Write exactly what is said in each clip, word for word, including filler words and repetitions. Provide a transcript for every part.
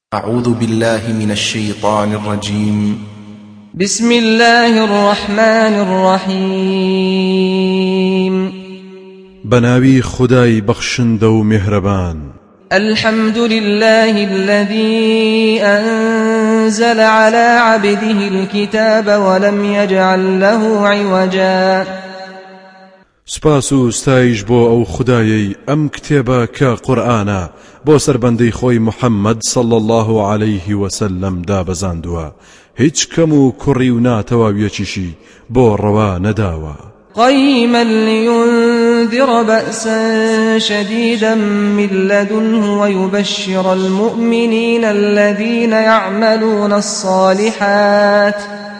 أعوذ بالله من الشيطان الرجيم. بسم الله الرحمن الرحيم. بناوي خداي بخشندو مهربان. الحمد لله الذي أنزل على عبده الكتاب ولم يجعل له عوجا. سپاس و ستایش بۆ ئەو خدایەی ئەم کتێبە کە قورئانە بۆ سەربەندەی خۆی محەممەد صلى الله عليه وسلم دابەزاندووە، هیچ کەم و کوڕی و ناتەواویەکیشی بۆ ڕەوا نەداوە. قيما لينذر بأسا شديدا من لدنه ويبشر المؤمنين الذين يعملون الصالحات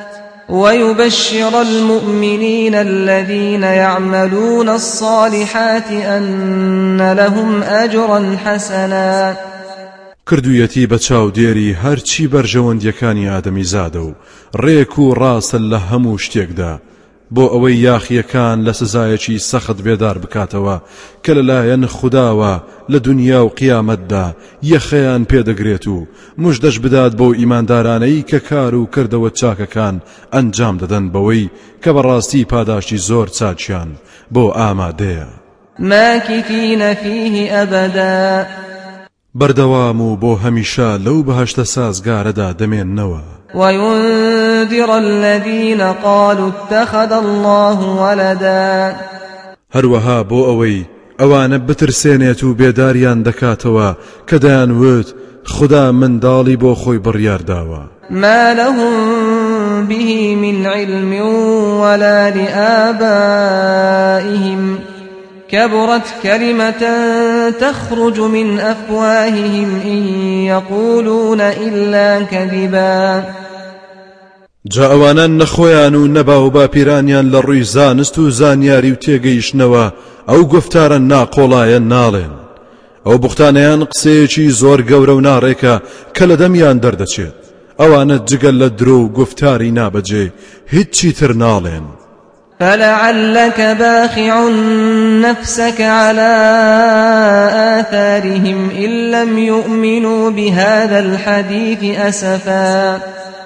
ويبشر المؤمنين الذين يعملون الصالحات أن لهم أجرا حسنا. کردویەتی بە چاودێری هەرچی بەرژەوەندیەکانی ئادەمی زادە و ڕێک و ڕاستە لە هەموو شتێکدا، بۆ ئەوەی یاخیەکان لە سزایەکی سەخت بێدار بکاتەوە کە لەلایەن خودداوە لە دنیا و قیامەتدا یەخەیان پێدەگرێت و موژدەش بدات بۆ ئیماندارانەی کە کار و کردەوە چاکەکان ئەنجام دەدەن بەوەی کە بەڕاستی پاداشتی زۆر چاچیان بۆ ئامادەیە. ماکثین فیه ئەبەدا. بەردەوام و بۆ هەمیشە لەو بەهەشتە سازگارەدا دەمێننەوە. وينذر الذين قالوا اتخذ الله ولدا. هەروەها بۆ ئەوەی ئەوانە بترسێنێت و بێداریان دەکاتەوە کە دەیانوت خدا منداڵی بۆ خۆی بڕیارداوە. ما لهم به من علم ولا لآبائهم كبرت كلمة تخرج من أفواههم إن يقولون إلا كذبا. جا ئەوانان نەخۆیان و نەبا و باپیرانیان لە ڕووی زانست و زانیاری و تێگەیشتنەوە ئەو گفتارە ناقۆڵایە ناڵێن. ئەو بوختانەیان قسەیەکی زۆر گەورە و ناڕێکە کە لە دەمیان دەردەچێت. ئەوانە جگەل لە درۆ و گفتاری نابەجێ هیچی تر ناڵێن. فلعلك باخع نفسك على آثارهم إن لم يؤمنوا بهذا الحديث أسفا.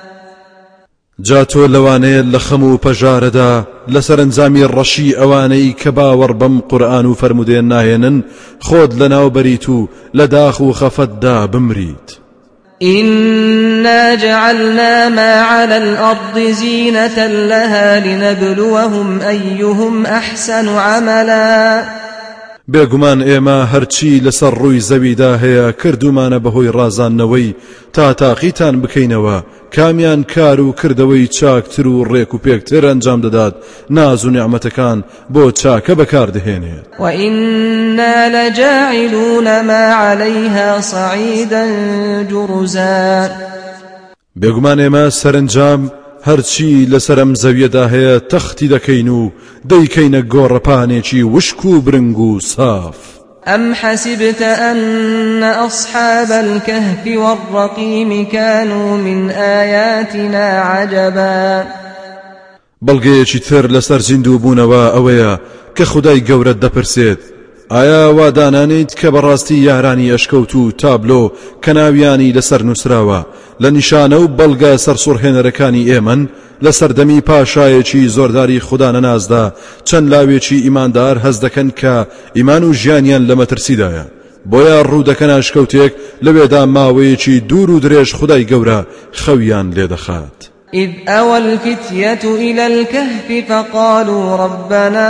جاتۆ لەوانەیە لە خەم و پەژارەدا لەسەر ئەنجامی ڕەشی ئەوانەی کە باوەڕ بەم قورئان و فەرمودێن ناهێنن خۆت لەناو بەریت و لە داخ و خەفەتدا بمریت. إنا جعلنا ما على الأرض زينة لها لنبلوهم أيهم أحسن عملا. بێگومان ئێمە هەرچی لەسەر ڕووی زەویدا هەیە کردومانە بەهۆی ڕازاندنەوەی تا تاقیتان بکەینەوە کامیان کار و کردەوەی چاکتر و ڕێک و پێکتر ئەنجام دەدات ناز و نیعمەتەکان بۆ چاکە بەکاردەهێنێت. وإنا لجاعلون ما عليها صعيدا جرزا. بێگومان ئێمە سەرنجام هەرچی لەسەرم زەویەدا هەیە تەختی دەکەین و دەیکەینە گۆڕەپانێکی وشک و برنگ و ساف. أم حسبت أن أصحاب الكهف والرقيم كانوا من آياتنا عجبا. بەڵگەیەکی تر لەسەر زیندوو بوونەوە ئەوەیە کە خودای گەورە دەپرسێت ئایا وادانانیت کە بەڕاستی یارانی ئەشکەوت و تابلۆ کە ناویانی لەسەر نووسراوە لە نیشانە و بەڵگە سەرسوڕهێنەرەکانی ئێمن لە سەردەمی پاشایەکی زۆرداری خوددا نەنازدا چەند لاوێکی ئیماندار هەز دەکەن کە ئیمان و ژیانیان لە مەترسیدایە بۆیە ڕوو دەکەن ئەشکەوتێک لەوێدا ماوەیەکی دوور و درێژ خودای گەورە خەویان لێدەخات. إذ أوى الفتية إلى الكهف فقالوا ربنا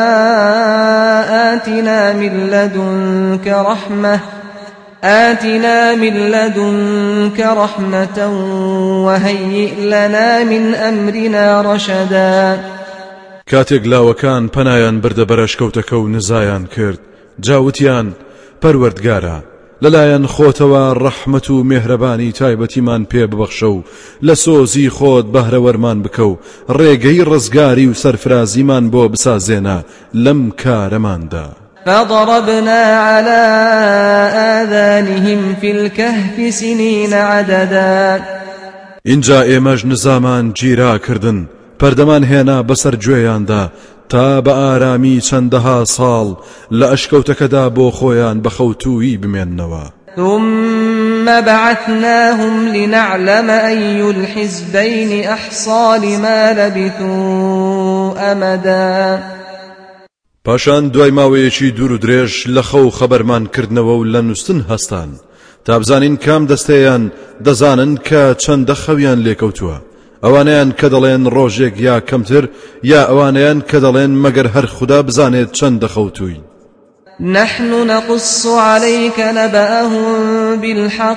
آتنا من لدنك رحمة آتنا من لدنك رحمة وهيئ لنا من أمرنا رشدا. کاتێک لاوەکان پەنایان بردە بەرەشکەوتەکە و نزایان کرد جاوتیان پەروەردگارە لەلایەن خۆتەوە ڕەحمەت و مێهرەبانی تایبەتیمان پێ ببەخشە و لە سۆزی خۆت بەهرەوەرمان بکە و ڕێگەی ڕزگاری و سەرفرازیمان بۆ بسازێنە لەم کارەماندا. فضربنا على آذانهم في الكهف سنين عددا. اینجا ئێمەش نزامان گیرا کردن پەردەمان هێنا بەسەر گوێیاندا تا بە ئارامی چەندەها ساڵ لە ئەشکەوتەکەدا بۆ خۆیان بەخەوتووی بمێننەوە. ثم ثم بعثناهم لنعلم أي الحزبين أحصى لما لبثوا أمدا. پاشان دوای ماوەیەکی دوور و درێژ لە خەو خەبەرمان کردنەوە و لە نووستن هەستان تا بزانین کام دەستەیان دەزانن کە چەندە خەویان لێکەوتووە، ئەوانەیان کە دەڵێن ڕۆژێک یا کەمتر، یا ئەوانەیان کە دەڵێن مەگەر هەر خوددا بزانێت چەندە خەوتووی. نحن نقص عليك نبأهم بالحق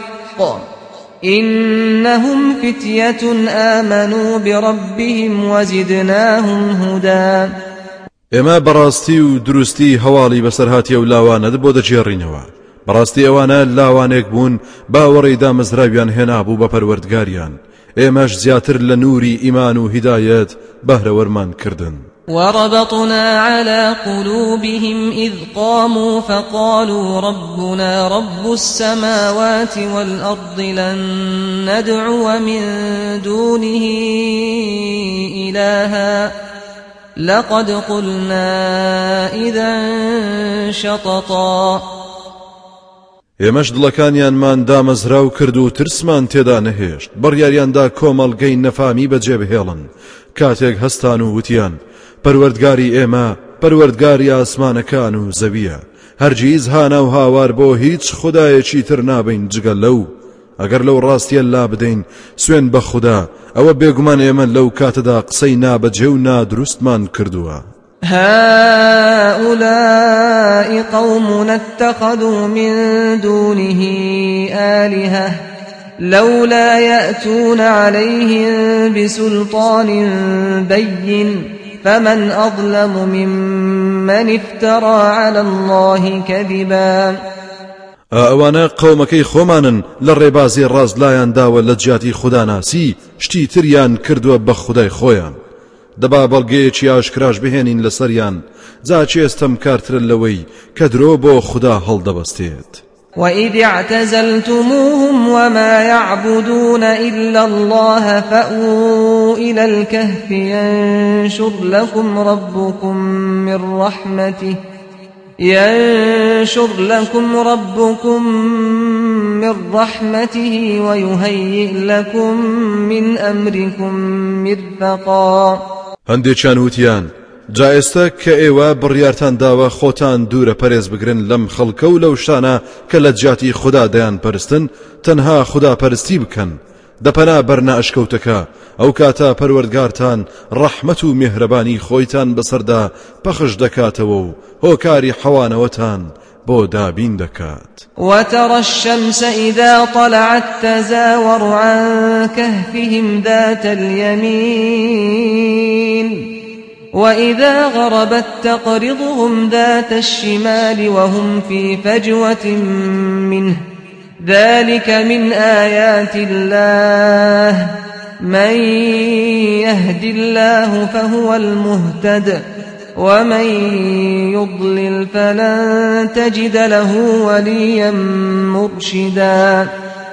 إنهم فتية آمنوا بربهم وزدناهم هدى. ئێمە بەڕاستی و دروستی هەواڵی بەسەرهاتی ئەو لاوانە بۆ دەجێڕینەوە. بەڕاستی ئەوانە لاوانێک بوون باوەڕی دامەزراویان هێنابوو بە پەروەردگاریان، ئێمەش زیاتر لە نووری ئیمان و هیدایەت بەهرەوەرمان کردن. وربطنا على قلوبهم إذ قاموا فقالوا ربنا رب السماوات والأرض لن ندعو من دونه إلها لقد قلنا إذا شططا. ئێمەش دڵەکانیانمان دامەزراو کرد و ترسمان تێدا نەهێشت، بڕیاریاندا کۆمەڵگەی نەفامی بەجێبهێڵن کاتێک هەستان و وتیان پەروەردگاری ئێمە پەروەردگاری ئاسمانەکان و زەویە، هەرگیز هانا و هاوار بۆ هیچ خودایەکی تر نابین جگە لەو. ئەگەر لەو ڕاستیە لا بدەین سوێن بە خوددا، ئەوە بێگومان ئێمە لەو کاتەدا قسەی نابەجێ و نادروستمان کردووە. هؤلاء قومنا اتخذوا من دونه آلهة لولا يأتون عليهم بسلطان بين فمن أظلم ممن افترى على الله كذبا. ئەوانە قەومەکەی خۆمانن لە ڕێبازی ڕاست لایان داوە لە جیاتی خوداناسی شتی تریان کردووە بە خودای خۆیان. دەبا بەڵگەیەکی ئاشکراش بهێنین لەسەریان، جا چێستم کارترە لەوەی کە درۆ بۆ خوددا هەڵدەبەستێت. وإذ اعتزلتموهم وما يعبدون إلا الله فأووا إلى الكهف ينشر لكم ربكم من رحمته ينشر لكم ربكم من رحمته ويهيئ لكم من أمركم مرفقا. هەندێکیان وتیان جا ئێستا کە ئێوە بڕیارتان داوە خۆتان دوورە پەرێز بگرن لەم خەڵکە و لەو شتانە کە لە جیاتی خوددا دەیان پەرستن، تەنها خوددا پەرستی بکەن، دەپەنا بەرنا ئەشکەوتەکە، ئەو کاتە پەروەردگارتان ڕەحمەت و میهرەبانی خۆیتان بەسەردا پەخش دەکاتەوە و هۆکاری حەوانەوەتان بۆ دابین دەکات. وترى الشمس إذا طلعت تزاور عن كهفهم ذات اليمين وإذا غربت تقرضهم ذات الشمال وهم في فجوة منه ذلك من آيات الله من يهد الله فهو المهتد ومن يضلل فلن تجد له وليا مرشدا.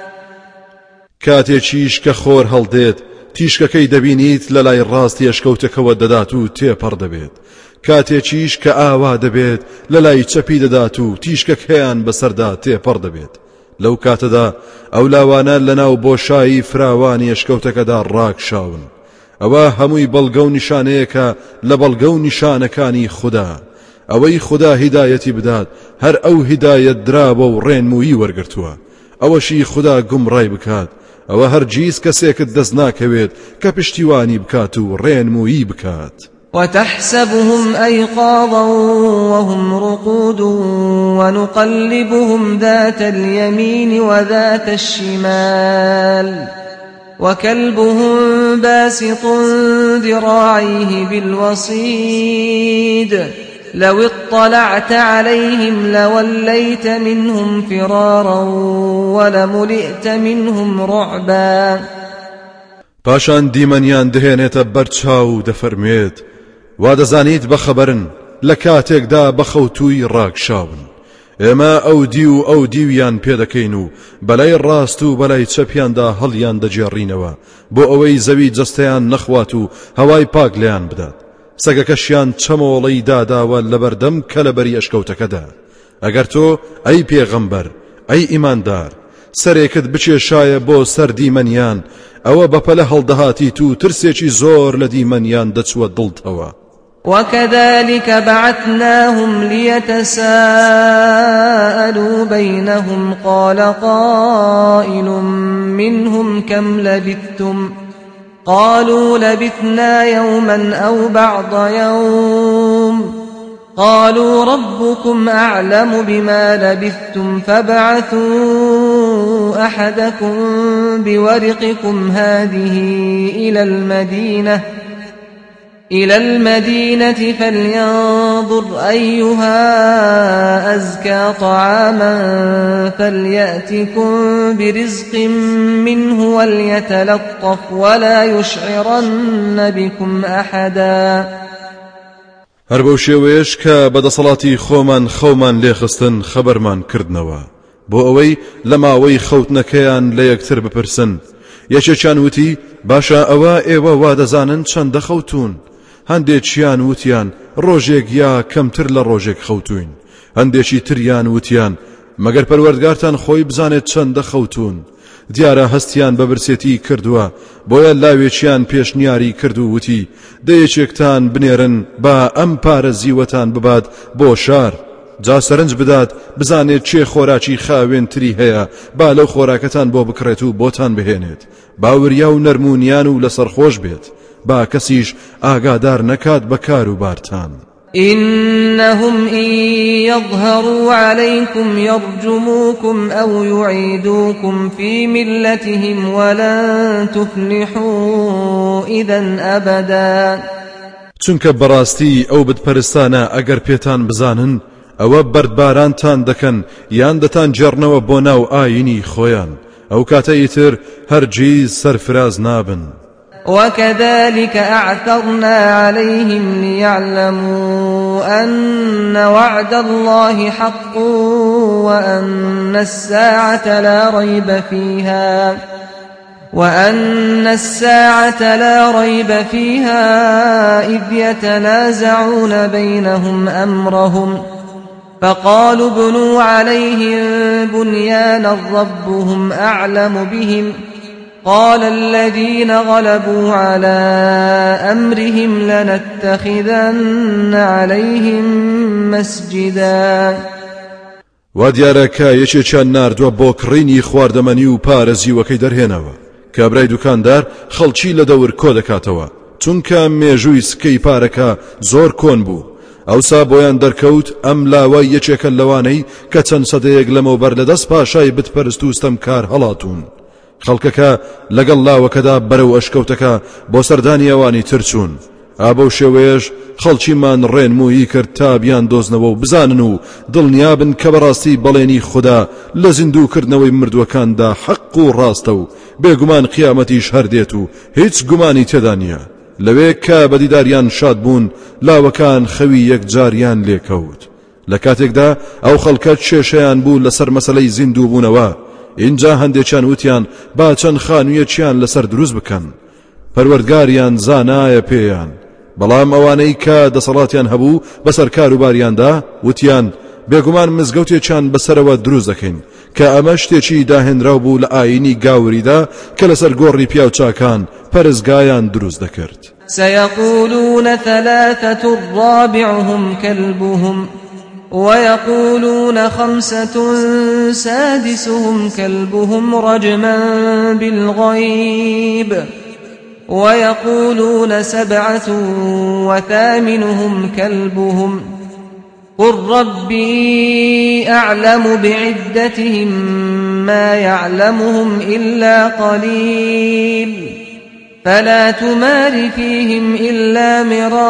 کاتێکیش کە خۆر هەڵدێت تیشکەکەی دەبینیت لە لای ڕاستی ئەشکەوتەکەوە دەدات و تێپەڕ دەبێت، کاتێکیش کە ئاوا دەبێت لە لای چەپی دەدات و تیشکەکەیان بەسەردا تێپەڕ دەبێت. لەو کاتەدا ئەو لاوانە لەناو بۆشایی فراوانی ئەشکەوتەکەدا ڕاکشاون. ئەوە هەمووی بەڵگە و نیشانەیەکە لە بەڵگە و نیشانەکانی خوددا، ئەوەی خوددا هیدایەتی بدات هەر ئەو هیدایەت درابە و ڕێنمویی وەرگرتووە، ئەوەشی خوددا گومڕای بکات، ئەوە هەرگیز کەسێکت دەست ناکەوێت کە پشتیوانی بکات و ڕێنمویی بکات. وتحسبهم أيقاظا وهم رقود ونقلبهم ذات اليمين وذات الشمال وكلبهم باسط ذراعيه بالوصيد لو اطلعت عليهم لوليت منهم فرارا ولملئت منهم رعبا. پاشان دیمەنیان دەهێنێتە بەرچاو دەفەرمێت وا دەزانیت بەخەبەرن لە کاتێکدا بەخەوتووی ڕاکشاون، ئێمە ئەو دی و ئەو دیویان پێدەکەین و بەلای ڕاست و بەلای چەپیاندا هەڵیان دەجێڕینەوە بۆ ئەوەی زەوی جەستەیان نەخوات و هەوای پاک لیان بدات. سەگەکەشیان چەمۆڵەی داداوە لەبەردەم کە لەبەری ئەشکەوتەکەدا. ئەگەر تۆ ئەی پێغەمبەر ئەی ئیماندار سەرێکت بچێشایە بۆ سەر دیمەنیان ئەوە بەپەلە هەڵدەهاتیت و ترسێکی زۆر لە دیمەنیان دەچوە دڵتەوە. وكذلك بعثناهم ليتساءلوا بينهم قال قائل منهم كم لبثتم قالوا لبثنا يوما أو بعض يوم قالوا ربكم أعلم بما لبثتم فابعثوا أحدكم بورقكم هذه إلى المدينة إلى المدينة فلينظر أيها أزكى طعاما فليأتكم برزق منه وليتلطف ولا يشعرن بكم أحدا. هەر بەو شێوەیەش کە بەدەسەڵاتی خۆمان خەومان لێخستن خەبەرمان کردنەوە بۆ ئەوەی لە ماوەی خەوتنەکەیان لە یەکتر بپرسن. یەکێکیان وتی باشە ئەوە ئێوە وا دەزانن چەندە خەوتون؟ هەندێکیان وتیان ڕۆژێک یا کەمتر لە ڕۆژێک خەوتوین. هەندێکی تریان وتیان مەگەر پەروەردگارتان خۆی بزانێت چەندە خەوتون. دیارە هەستیان بە برسێتی کردووە بۆیە لاوێکیان پێشنیاری کرد و وتی دەیەکێکتان بنێرن با ئەم پارە زیوەتان ببات بۆ شار جا سەرنج بدات بزانێت چێ خۆراکی خاوێنتری هەیە با لەو خۆراکەتان بۆ بکڕێت و بۆتان بهێنێت باوریا و نەرمونیان و لەسەر خۆش بێت با کەسیش ئاگادار نەکات بە کار و بارتان. إنهم إن يظهروا عليكم يرجموكم أو يعيدوكم في ملتهم ولن تفلحوا إذن أبدا. چونکە بەڕاستی ئەو بتپەرستانە ئەگەر پێتان بزانن ئەوە بەردبارانتان دەکەن یان دەتان جێڕنەوە بۆ ناو ئاینی خۆیان ئەو کاتە ئیتر هەرگیز سەرفراز نابن. وكذلك أعثرنا عليهم ليعلموا أن وعد الله حق وأن الساعة لا ريب فيها وأن الساعة لا ريب فيها إذ يتنازعون بينهم أمرهم فقالوا ابنوا عليهم بنيانا ربهم أعلم بهم قال الذين غلبوا على أمرهم لنتخذن عليهم مسجدا. وادیارەکە یەکێکیان ناردووە بۆ کڕینی خواردەمەنی و پارێزیوەکەی دەرهێنەوە کابرای دوکاندار خەڵکی لە دەور کۆ دەکاتەوە چونکە مێژووی سکەی پارەکە زۆر کۆن بوو. ئەوسا بۆیان دەرکەوت ئەم لاوە یەکێکە لەوانەی کە چەند سەدەیەک لەمەوبەر لەدەست پاشای بتپەرست و ستەمکار هەڵاتون. خەڵکەکە لەگەڵ لاوەکەدا بەرەو ئەشکەوتەکە بۆ سەردانی ئەوانی ترچوون. ئابە شێوەیەش خەڵکیمان ڕێنمویی کرد تا بیان دۆزنەوە و بزانن و دڵنیابن کە بەڕاستی بەڵێنی خوددا لە زیندووکردنەوەی مردووەکاندا حەق و ڕاستە و بێگومان قیامەتیش هەردێت و هیچ گومانی تێدا نییە. لەوێ کە بەدیداریان شاد بوون لاوەکان خەوی یەکجاریان لێکەوت. لە کاتێکدا ئەو خەڵکە کێشەیان بوو لەسەر مەسەلەی زیندوو بوونەوە. اینجا هەندێکیان وتیان با چەند خانوویەکیان لەسەر دروست بکەن. پەروەردگاریان زانایە پێیان بەڵام ئەوانەی کە دەسەڵاتیان هەبوو بەسەر کاروباریاندا وتیان بێگومان مزگەوتێکیان بەسەرەوە دروست دەکەین کە ئەمە شتێکی داهێنراو بوو لە ئاینی گاوریدا کە لەسەر گۆڕی پیاو چاکان پەرزگایان دروست دەکرد. سيقولون ثلاثة رابعهم كلبهم ويقولون خمسة سادسهم كلبهم رجما بالغيب ويقولون سبعة وثامنهم كلبهم قل ربي أعلم بعدتهم ما يعلمهم إلا قليل فلا تمار فيهم إلا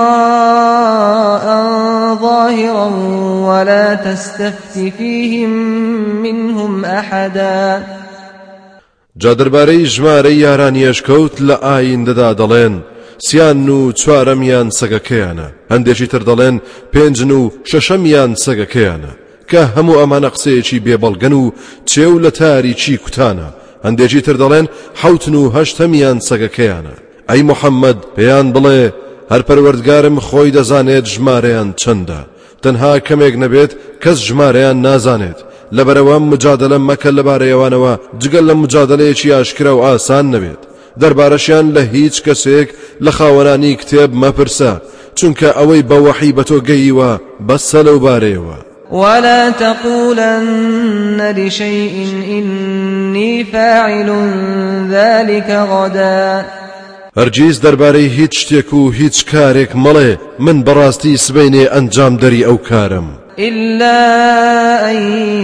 مراء ظاهرا ولا تستفت فيهم منهم أحدا. جا دەربارەی ژمارەی یارانی ئەشکەوت لە ئایندەدا دەڵێن سیان و چوارەمیان سەگەکەیانە هەندێکی تر دەڵێن پێنجن و شەشەمیان سەگەکەیانە کە هەموو ئەمانە قسەیەکی بێبەڵگەن و چێو لە تاریکی کوتانە. هەندێکی تر دەڵێن حەوتن و هەشتەمیان سەگەکەیانە. ئەی موحەممەد پێیان بڵێ هەر پەروەردگارم خۆی دەزانێت ژمارەیان چەندە تەنها کەمێک نەبێت کەس ژمارەیان نازانێت لەبەرەوە مجادلە مەکە لەبارەیەوانەوە جگەل لە مجادلەیەکی ئاشکرا و ئاسان نەبێت دەربارەشیان لە هیچ کەسێک لە خاوەنانی کتێب مەپرسە چونکە ئەوەی بە وەحی بە تۆ گەییوە بەسە لەو بارەیەوە ولا تقولن لشيء إني فاعل ذلك غدا هەرگیز دەربارەی هیچ شتێک و هیچ کارێک مەڵێ من بەڕاستی سبەینێ ئەنجام دەری ئەو کارم إلا أن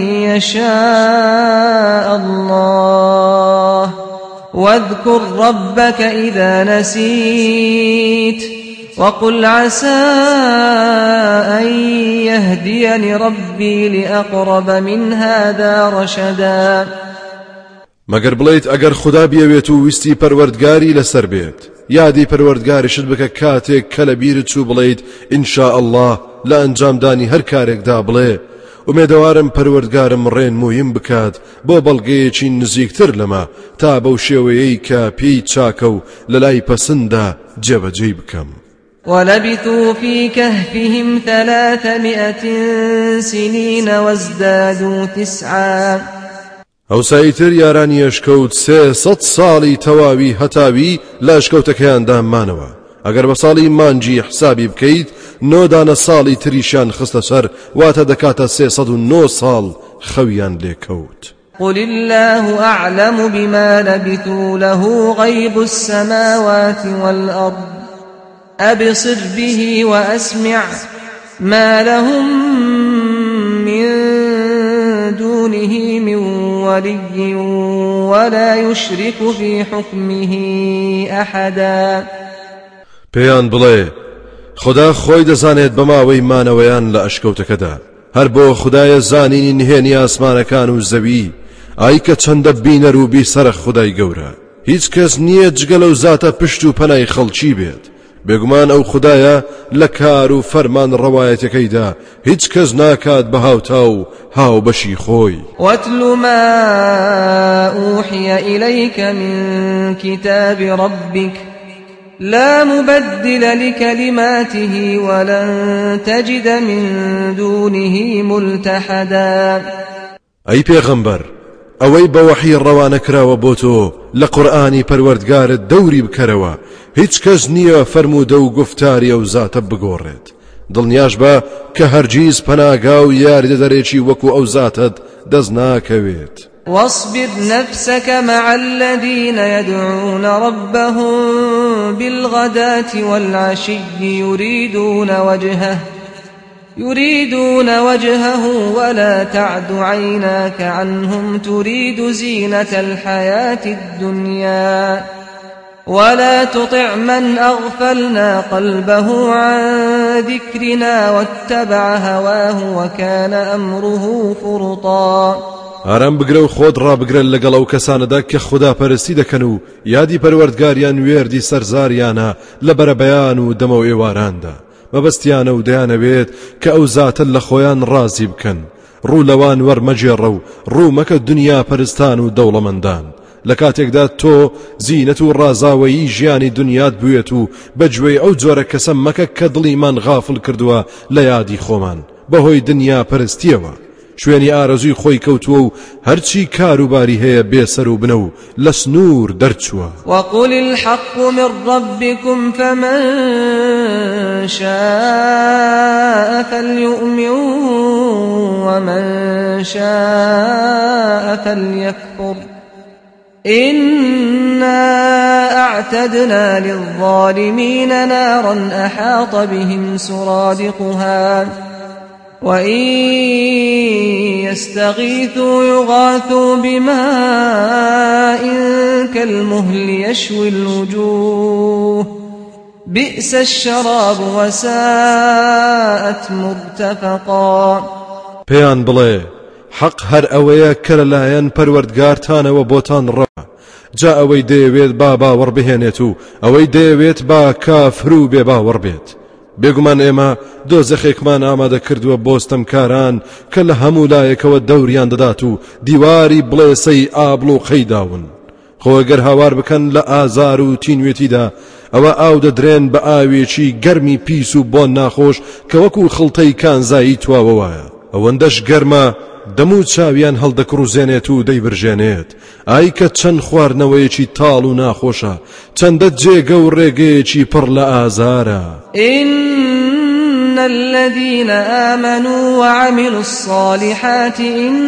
يشاء الله واذكر ربك إذا نسيت وقل عسى أن يهديني ربي لأقرب من هذا رشدا مەگەر بڵێیت ئەگەر خوددا بیەوێت و ویستی پەروەردگاری لەسەر بێت یادی پەروەردگاریشت بکە کاتێک کە لە بیرت چوو بڵێیت ئینشاء الله لە ئەنجامدانی هەر کارێکدا بڵێ ومێدەوارم پەروەردگارم ڕێنموویم بکات بۆ بەڵگەیەکی نزیکتر لەمە تا بەو شێوەیەی کە پێی چاکە و لە لای پەسەندا جێبەجێ بکەم ولبثوا في كهفهم ثلاثمائة سنين وازدادوا تسعا ئەو سایتر یارانی ئەشکەوت سێ سەد ساڵی تەواوی هەتاوی لە ئەشکەوتەکەیاندا مانەوە ئەگەر بە ساڵی مانجی حسابی بکەیت نۆدانە ساڵی تریشان خستە سەر واتە دەکاتە سێ سەد و نۆ ساڵ خەویان لێکەوت قل الله أعلم بما لبثوا له غيب السماوات والأرض أبصر به وأسمع ما لهم من دونه من ولي ولا يشرك في حكمه أحدا پێیان بڵێ خدا خۆی دەزانێت بەماوەی مانەوەیان لە ئەشکەوتەکەدا هەر بۆ خدایە زانینی نهێنی ئاسمانەکان و زەوی ئای کە چەندە بینەر و بیسەرە خودای گەورە هیچ کەس نییە جگە لەو زاتە پشت و پەنای خەڵکی بێت بێگومان ئەو خدایە لە کار و فەرمان ڕەوایەتەکەیدا هیچ کەس ناکات بە هاوتا و هاو بەشی خۆی واتل ما أوحي إليك من كتاب ربك لا مبدل لكلماته ولن تجد من دونه ملتحدا أي پیغمبر ئەوەی بە وەحی ڕەوانە کراوە بۆ تۆ لە قورئانی پەروەردگارت دەوری بکەرەوە هیچ کەس نییە فەرموودە و گفتاری ئەو زاتە بگۆڕێت دڵنیاش بە کە هەرگیز پەناگا و یاریدەدەرێکی وەکو ئەو زاتت دەست ناکەوێت واصبر نفسك مع الذين يدعون ربهم بالغداة والعشي يريدون وجهه يريدون وجهه ولا تعد عيناك عنهم تريد زينة الحياة الدنيا ولا تطع من أغفلنا قلبه عن ذكرنا واتبع هواه وكان أمره فرطا ئارام بگرە و خۆت ڕابگرە لەگەڵ ئەو کەسانەدا کە خوداپەرستی دەکەن و یادی پەروەردگاریان وێردی سەرزاریانە لە بەرەبەیان و دەمە و ئێواراندا مەبەستیانە و دەیانەوێت کە ئەو زاتە لە خۆیان ڕازی بکەن ڕوو لەوان وەرمەجێڕە و ڕوومەکە دنیا پەرستان و دەوڵەمەندان لە کاتێکدا تۆ زینەت و ڕازاوەیی ژیانی دنیات بوێت و بەگوێی ئەو جۆرە کەسە مەکە کە دڵیمان غافڵ کردووە لە یادی خۆمان بەهۆی دنیا پەرستیەوە شوێنی ئارەزوی خۆی کەوتووە و هەرچی کاروباری هەیە بێسەر و بنە و لە سنوور دەرچووە وقل الحق من ربكم فمن شاء فليؤمن ومن شاء فليكفر إنا أعتدنا للظالمين نارا أحاط بهم سرادقها وإن يستغيثوا يغاثوا بماء كالمهل يشوي الوجوه بئس الشراب وساءت مرتفقا پێیان بڵێ حەق هەر ئەوەیە کە لەلایەن پەروەردگارتانەوە بۆتان ڕە جا ئەوەی دەیەوێت با باوەڕ بهێنێت و ئەوەی دەیەوێت با کافر و بێ باوەڕ بێت بێگومان ئێمە دۆزەخێکمان ئامادە کردووە بۆستەمکاران کە لە هەموو لایەکەوە دەوریان دەدات و دیواری بڵێسەی ئابڵ و خەیداون خۆگەر هاوار بکەن لە ئازار و تینوێتیدا ئەوە ئاو دەدرێن بە ئاوێکی گەرمی پیس و بۆن ناخۆش کە وەکو خڵتەی کانزایی تواوە وایە ئەوەندەش گەرمە دەموو چاویان هەڵدەکڕوزێنێت و دەیبرژێنێت ئای کە چەند خواردنەوەیەکی تاڵ و ناخۆشە چەندە جێگە و ڕێگەیەکی پڕ لە ئازارە إن الذين آمنوا وعملوا الصالحات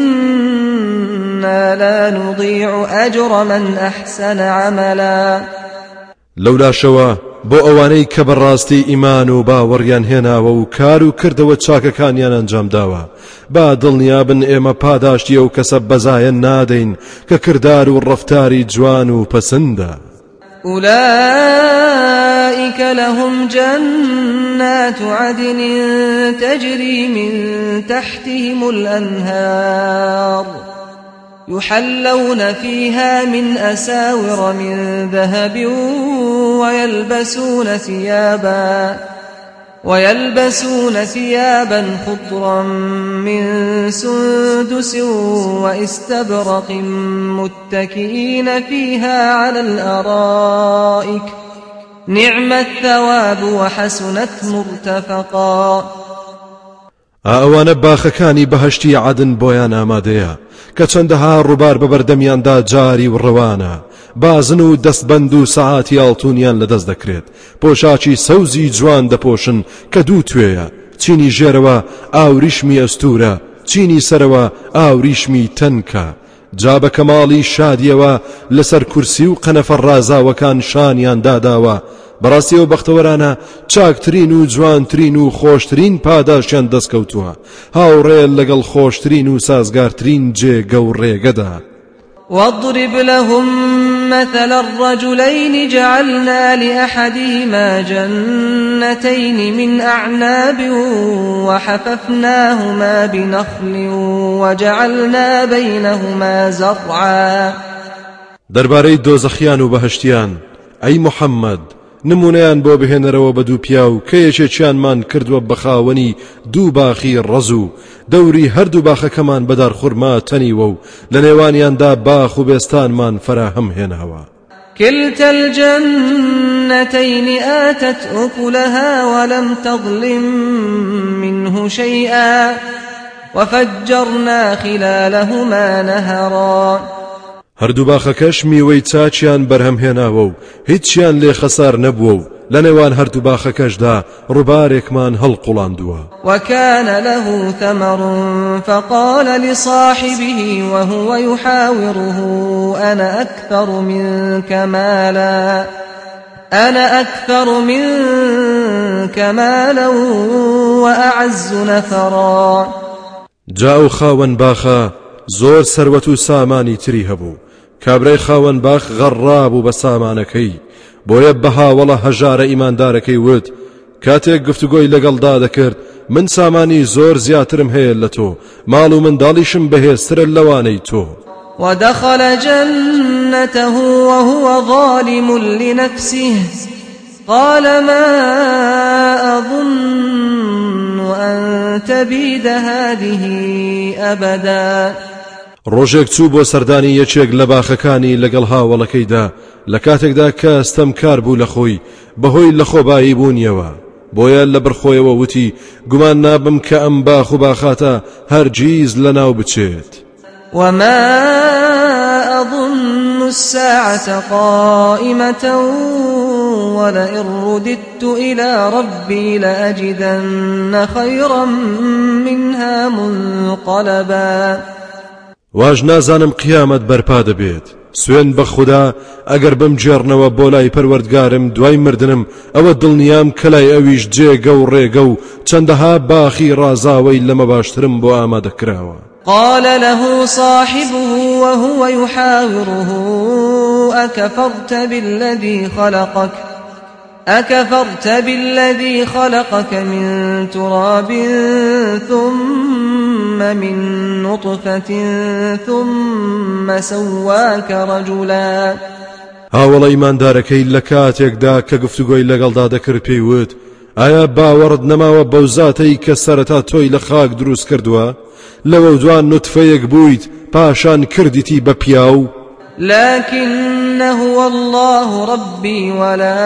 إنا لا نضيع أجر من أحسن عملا لولا شوا بۆ ئەوانەی کە بەڕاستی ئیمان و باوەڕیان هێناوە و کار و کردەوە چاکەکانیان ئەنجام داوە با دڵنیابن ئێمە پاداشتی ئەو کەسە بەزایە نادەین کە کردار و ڕەفتاری جوان و پەسەندە أولئك لهم جنات عدن تجري من تحتهم الأنهار يحلون فيها من أساور من ذهب ويلبسون ثيابا ويلبسون ثيابا خضرا من سندس واستبرق متكئين فيها على الأرائك نعم الثواب وحسنت مرتفقا ئەوانە باخەکانی بەهەشتی عەدن بۆیان ئامادەیە کە چەندەها ڕووبار بەبەردەمیاندا جاری و ڕەوانە بازن و دەستبەند و سەعاتی ئاڵتونیان لەدەست دەکرێت پۆشاکی سەوزی جوان دەپۆشن کە دوو توێیە چینی ژێرەوە ئاوریشمی ئەستورە چینی سەرەوە ئاوریشمی تەنکە جا بە کەماڵی شادیەوە لەسەر کورسی و قەنەفە ڕازاوەکان شانیان داداوە بەڕاستی ئەو بەختەوەرانە چاکترین و جوانترین و خۆشترین پاداشیان دەستکەوتووە هاوڕێ لەگەڵ خۆشترین و سازگارترین جێگە و ڕێگەدا واضرب لهم مثل الرجلين جعلنا لأحدهما جنتين من أعناب وحففناهما بنخل وجعلنا بينهما زرعا دربارەی دۆزەخیان و بەهەشتیان ئەی محەممەد نمونەیان بۆ بهێنەرەوە بە دوو پیا و کە یەکێکیانمان کردووە بە خاوەنی دوو باخی ڕەز و دەوری هەردوو باخەکەمان بەدار خوڕما تەنیوە و لە نێوانیاندا باخ و بێستانمان فراهەم هێناوە كلتا الجنتين آتت أكلها ولم تظلم منه شيئا وفجرنا خلالهما نهرا هەردوو باخەکەش میوەی چاچیان بەرهەم هێناوە و هیچیان لێ خەسار نەبووە و لە نێوان هەردوو باخەکەشدا ڕووبارێکمان هەڵقوڵاندووە وكان له ثمر فقال لصاحبه وهو يحاوره أنا أكثر منك مالا أنا أكثر منك مالا وأعز نفرا جاء خاوەن باخە زۆر سەروەت و سامانی تری هەبوو کابرای خاوەن باخ غەڕابوو بە سامانەکەی بۆیە بەهاوەڵە هەژارە ئیماندارەکەی وت کاتێک گفتوگۆی لەگەڵدا دەکرد من سامانی زۆر زیاترم هەیە لە تۆ ماڵ و منداڵیشم بەهێزترە لەوانەی تۆ ودخل جنته وهو ظالم لنفسه قال ما أظن أن تبيد هذه أبدا ڕۆژێک چوو بۆ سەردانی یەکێک لە باخەکانی لەگەڵ هاوڵەکەیدا لە کاتێکدا کە ئەستەمکار بوو لە خۆی بەهۆی لە خۆبایی بوونیەوە بۆیە لە بەرخۆیەوە وتی گومان نابم کە ئەم باخ و باخاتە هەرگیز لەناو بچێت وما أظن الساعة قائمة ولئن رددت إلى ربي لأجدن خيرا منها منقلبا واژ نازانم قیامەت بەرپا دەبێت سوێن بە خودا ئەگەر بم جێڕنەوە بۆ لای پەروەردگارم دوای مردنم ئەوە دڵنیام کە لای ئەویش جێگە و ڕێگە و چەندەها باخی ڕازاوەی لەمە باشترم بۆ ئامادەکراوە قال له صاحبه وهو يحاوره أكفرت بالذي خلقك أكفرت بالذي خلقك من تراب ثم من نطفة ثم سواك رجلا هاوڵە ئیماندارەکەی لە کاتێکدا کە گفتوگۆی لەگەڵدا دەکرد پێی وت ئایا باوەڕت نەماوە بەو زاتەی کە سەرەتا تۆی لە خاک دروست کردووە لەوە دوان نوتفەیەک بوویت پاشان کردیتی بە پیاو لكن هو الله ربي ولا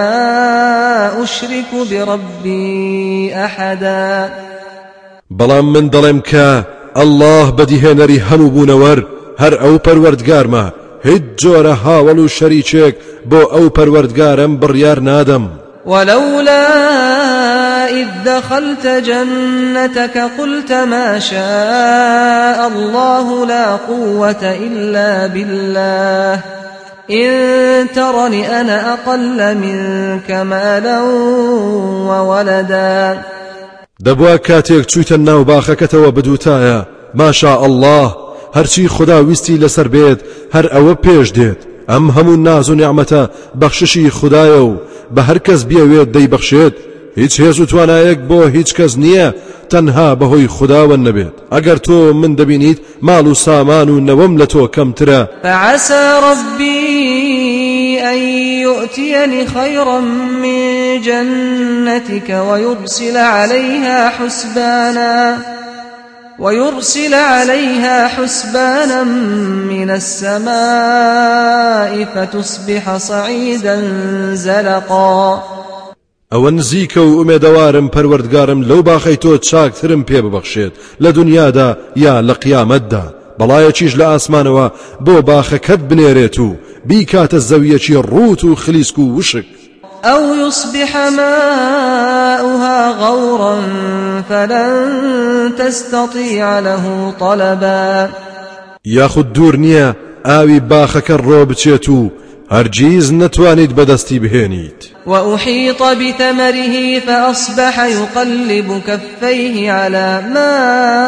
أشرك بربي أحدا بەڵام من دەڵێم کە الله بەدیهێنەری هەموو بوونەوەر هەر ئەو پەروەردگارمە هیچ جۆرە هاوڵ و شەریکێک بۆ ئەو پەروەردگارم بڕیار نادەم. ولولا إذ دخلت جنتك قلت ما شاء الله لا قوة إلا بالله إن ترني أنا أقل منك مالا وولدا. دەبووە کاتێک چوویتە ناو باخەکەتەوە بدوتایە ماشا الله هەرچی خدا ویستی لەسەر بێت هەر ئەوە پێش دێت. ئەم هەموو ناز و نیعمەتە بەخششی خدایە و بە هەر کەس بیەوێت دەیبەخشێت. هیچ هێز و توانایەک بۆ هیچ کەس نییە تەنها بەهۆی خداوە نەبێت. ئەگەر تۆ من دەبینیت ماڵ و سامان و نەوەم لە تۆ کەمترە. فعسى ربي أن يؤتيني خيرا من جنتك ويرسل عليها حسبانا ويرسل عليها حسبانا من السماء فتصبح صعيدا زلقا. ئەوە نزیکە و ئومێدەوارم پەروەردگارم لەو باخەی تۆ چاکترم پێ ببەخشێت لە دنیادا یا لە قیامەتدا. بەڵایەکیش لە ئاسمانەوە بۆ باخەکەت بنێرێت و بیکاتە زەویەکی ڕوت و خلیسک و وشک. أو يصبح ماؤها غورا فلن تستطيع له طلبا. یاخود دوور نییە ئاوی باخەکە ڕۆ بچێت و هەرگیز نەتوانیت بەدەستی بهێنیت. وأحيط بثمره فأصبح يقلب كفيه على ما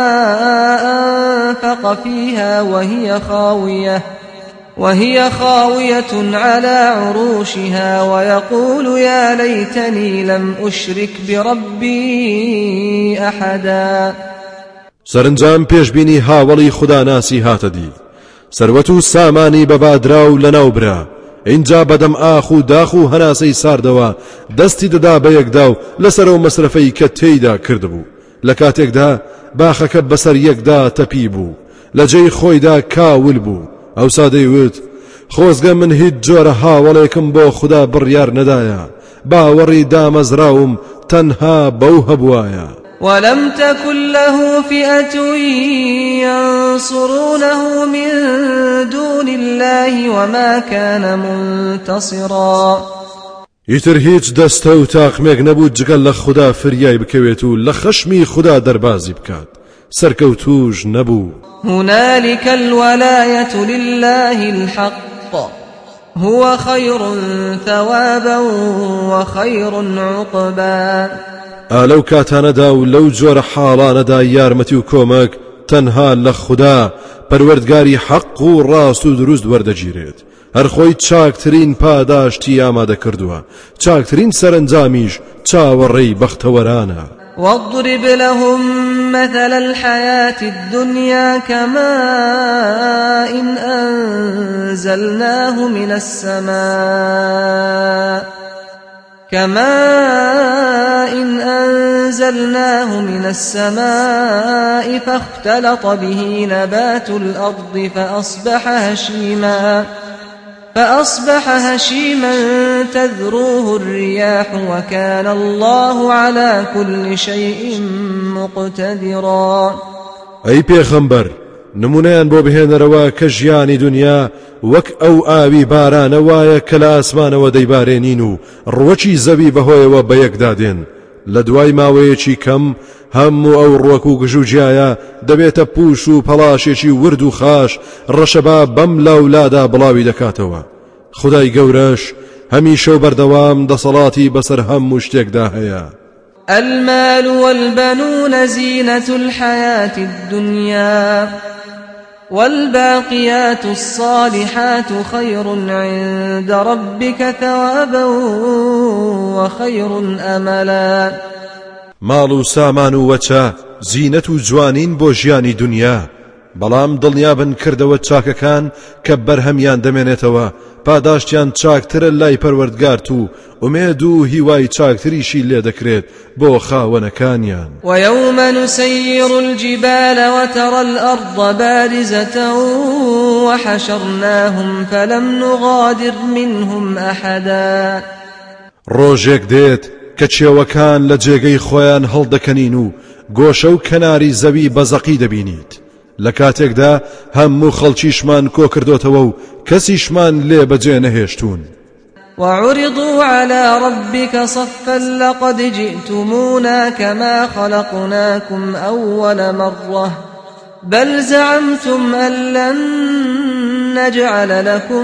أنفق فيها وهي خاوية وهي خاوية على عروشها ويقول يا ليتني لم أشرك بربي أحدا. سەرنجام پێشبینی هاوڵی خدا ناسی هاتە دی. سەروەت و سامانی بەبادرا و لەناوبرا. اینجا بەدەم ئاخ و داخ و هەناسەی ساردەوە دەستی دەدا بە یەکدا و لەسەرەوە مەسرفەی کە تێیدا کردبوو. لە کاتێکدا باخەکە بەسەر یەکدا تەپی بوو لە جێی خۆیدا کاول بوو. ئەوسا دەیوت خۆزگە من هیچ جۆرە هاوڵێکم بۆ خدا بڕیار نەدایە باوەڕی دامەزراوم تەنها بەو هەبوایە. ولم تكن له فئة ينصرونه من دون الله وما كان منتصرا. ئیتر هیچ دەستە و تاقمێک نەبوو جگەل لە خدا فریای بکەوێت و لە خەشمی خدا دەربازی بکات. سەرکەوتوش نەبوو. هنالك الولاية لله الحق هو خير ثوابا وخير عقبا. ئالەو کاتانەدا و لەو جۆرە حاڵانەدا یارمەتی و کۆمەک تەنها لە خوددا پەروەردگاری حەق و ڕاست و دروست وەردەگیرێت. هەر خۆی چاکترین پاداشتی ئامادە کردووە. چاکترین سەرنجامیش چاوەڕێی بەختەوەرانە. واضرب لهم مثل الحياة الدنيا كماء إن أنزلناه من السماء كماء إن أنزلناه من السماء فاختلط به نبات الأرض فأصبح هشيما فأصبح هشيما تذروه الرياح وكان الله على كل شيء مقتدرا. أي پیغمبر نمونەیان بۆ بهێنەرەوە کە ژیانی دنیا وەک ئەو ئاوی بارانە وایە کە لە ئاسمانەوە دەیبارێنین و ڕوەکی زەوی بەهۆیەوە بە یەکدادێن. لە دوای ماوەیەکی کەم هەموو ئەو ڕوەک و گژوجیایە دەبێتە پوش و پەڵاشێکی ورد و خاش ڕەشەبا بەم لاولادا بڵاوی دەکاتەوە. خدای گەورەش هەمیشە و بەردەوام دەسەڵاتی بەسەر هەموو شتێکدا هەیە. المال والبنون زينة الحياة الدنيا والباقيات الصالحات خير عند ربك ثوابا وخير أملا. ماڵ و سامان و وەچە زینەت و جوانین بۆ ژیانی دنیا بەڵام دڵنیابن کردەوە چاکەکان کە بەرهەمیان دەمێنێتەوە پاداشتیان چاکترە لای پەروەردگار و ئومێد و هیوای چاکتریشی لێ دەکرێت بۆ خاوەنەکانیان. ويوم نسير الجبال وترى الأرض بارزة وحشرناهم فلم نغادر منهم أحدا. ڕۆژێک دێت کە چێوەکان لە جێگەی خۆیان هەڵدەکەنین و گۆشە و کەناری زەوی بەزەقی دەبینیت لە کاتێکدا هەموو خەڵکیشمان کۆ کردوتەوە و کەسیشمان لێ بەجێ نەهێشتون. وعرضوا على ربك صفا لقد جئتمونا كما خلقناكم أول مرة بل زعمتم أن لن نجعل لكم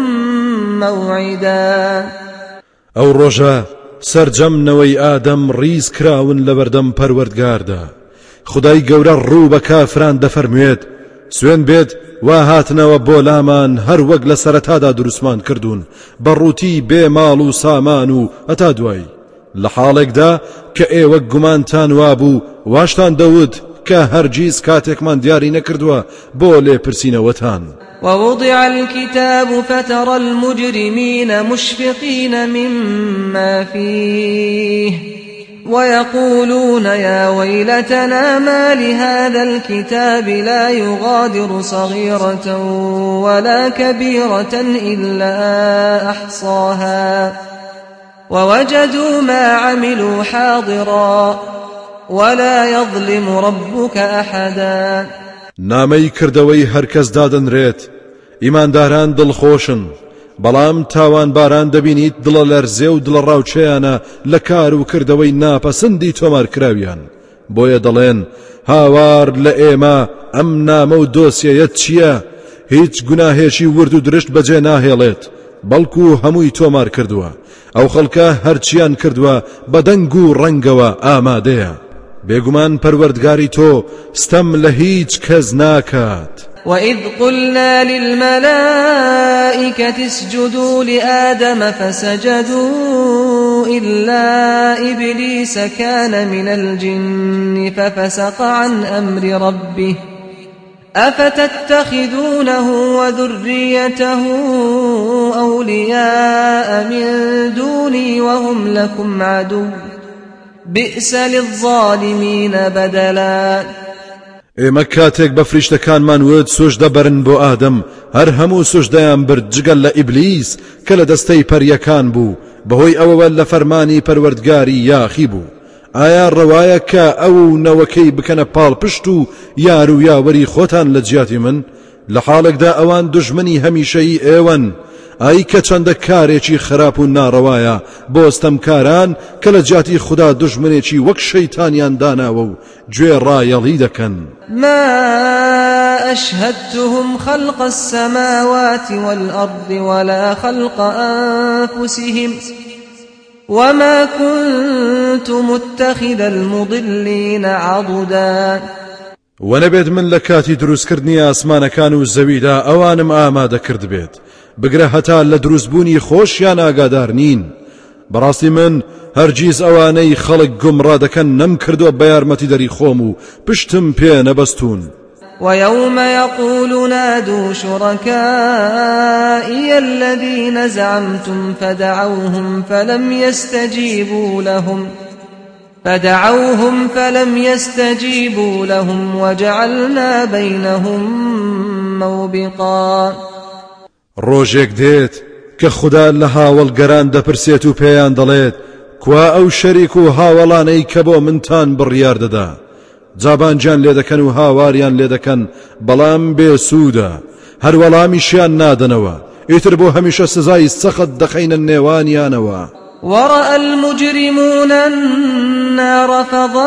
موعدا. ئەو ڕۆژە سەرجەمنەوەی ئادەم ڕیز کراون لە بەردەم پەروەردگاردا. خدای گەورە ڕوو بە کافران دەفەرموێت سوێن بێت وا هاتنەوە بۆ لامان هەر وەک لە سەرەتادا دروستمان کردوون بەڕووتی بێ ماڵ و سامان و هەتا دوای لە حاڵێکدا کە ئێوە گومانتان وابوو واشتان دەوت کە هەرگیز کاتێکمان دیاری نەکردووە بۆ لێپرسینەوەتان. ووضع الكتاب فترى المجرمين مشفقين مما فيه ويقولون يا ويلتنا ما لهذا الكتاب لا يغادر صغيرة ولا كبيرة إلا أحصاها ووجدوا ما عملوا حاضرا ولا يظلم ربك أحدا. نامەی کردەوەی هەرکەس دادەنرێت ئیمانداران دڵخۆشن بەڵام تاوانباران دەبینیت دڵە لەرزێ و دڵە ڕاوچەیانە لە کار و کردەوەی ناپەسەندی تۆمارکراویان بۆیە دەڵێن هاوار لە ئێمە ئەم نامە و دۆسیەیەت چییە؟ هیچ گوناهێکی ورد و درشت بەجێ ناهێڵێت بەڵکو هەمووی تۆمار کردووە ئەو خەڵکە هەرچیان کردووە بە دەنگ و ڕەنگەوە ئامادەیە. بێگومان پەروەردگاری تۆ ستەم لە هیچ کەس ناکات. وإذ قلنا للملائكة اسجدوا لآدم فسجدوا إلا إبليس كان من الجن ففسق عن أمر ربه أفتتخذونه وذريته أولياء من دوني وهم لكم عدو بئس للظالمين بدلا. ئێمە کاتێک بە فریشتەکانمان وت سوژدە بەرن بۆ ئادەم هەر هەموو سوژدەیان برد جگەل لە ئیبلیس کە لە دەستەی پەریەکان بوو بەهۆی ئەوەوە لە فەرمانی پەروەردگاری یاخی بوو. ئایا ڕەوایە کە ئەو نەوەکەی بکەنە پاڵپشت و یار و یاوەری خۆتان لە جیاتی من لە حاڵێکدا ئەوان دوژمنی هەمیشەیی ئێوەن؟ ئای کە چەندە کارێکی خراپ و ناڕەوایە بۆ ستەمکاران کە لە جیاتی خوددا دوژمنێکی وەک شەیتانیان داناوە و گوێ ڕایەڵی دەکەن. ما أشهدتهم خلق السماوات والأرض ولا خلق أنفسهم وما كنت متخذ المضلين عضدا. وەنەبێت من لە کاتی دروستکردنی ئاسمانەکان و زەویدا ئەوانم ئامادە کرد بێت بگرە هەتا لە دروستبوونی خۆشیان ئاگادار نین. بەڕاستی من هەرگیز ئەوانەی خەڵک گومڕا دەکەن نەم کردووە بە یارمەتی دەری خۆم و پشتم پێ نەبەستون. ويوم يقول نادوا شركائي الذين زعمتم فدعوهم فلم يستجيبوا لهم فدعوهم فلم يستجيبوا لهم وجعلنا بينهم موبقا. ڕۆژێک دێت کە خوددا لە هاوڵگەران دەپرسێت و پێیان دەڵێت کوا ئەو شەریک و هاوڵانەی کە بۆ منتان بڕیار دەدا جابانجیان لێ دەکەن و هاواریان لێ دەکەن بەڵام بێسوودە هەر وەڵامیشیان نادەنەوە ئیتر بۆ هەمیشە سزای سەخت دەخەینە نێوانیانەوە. ورأى المجرمون النار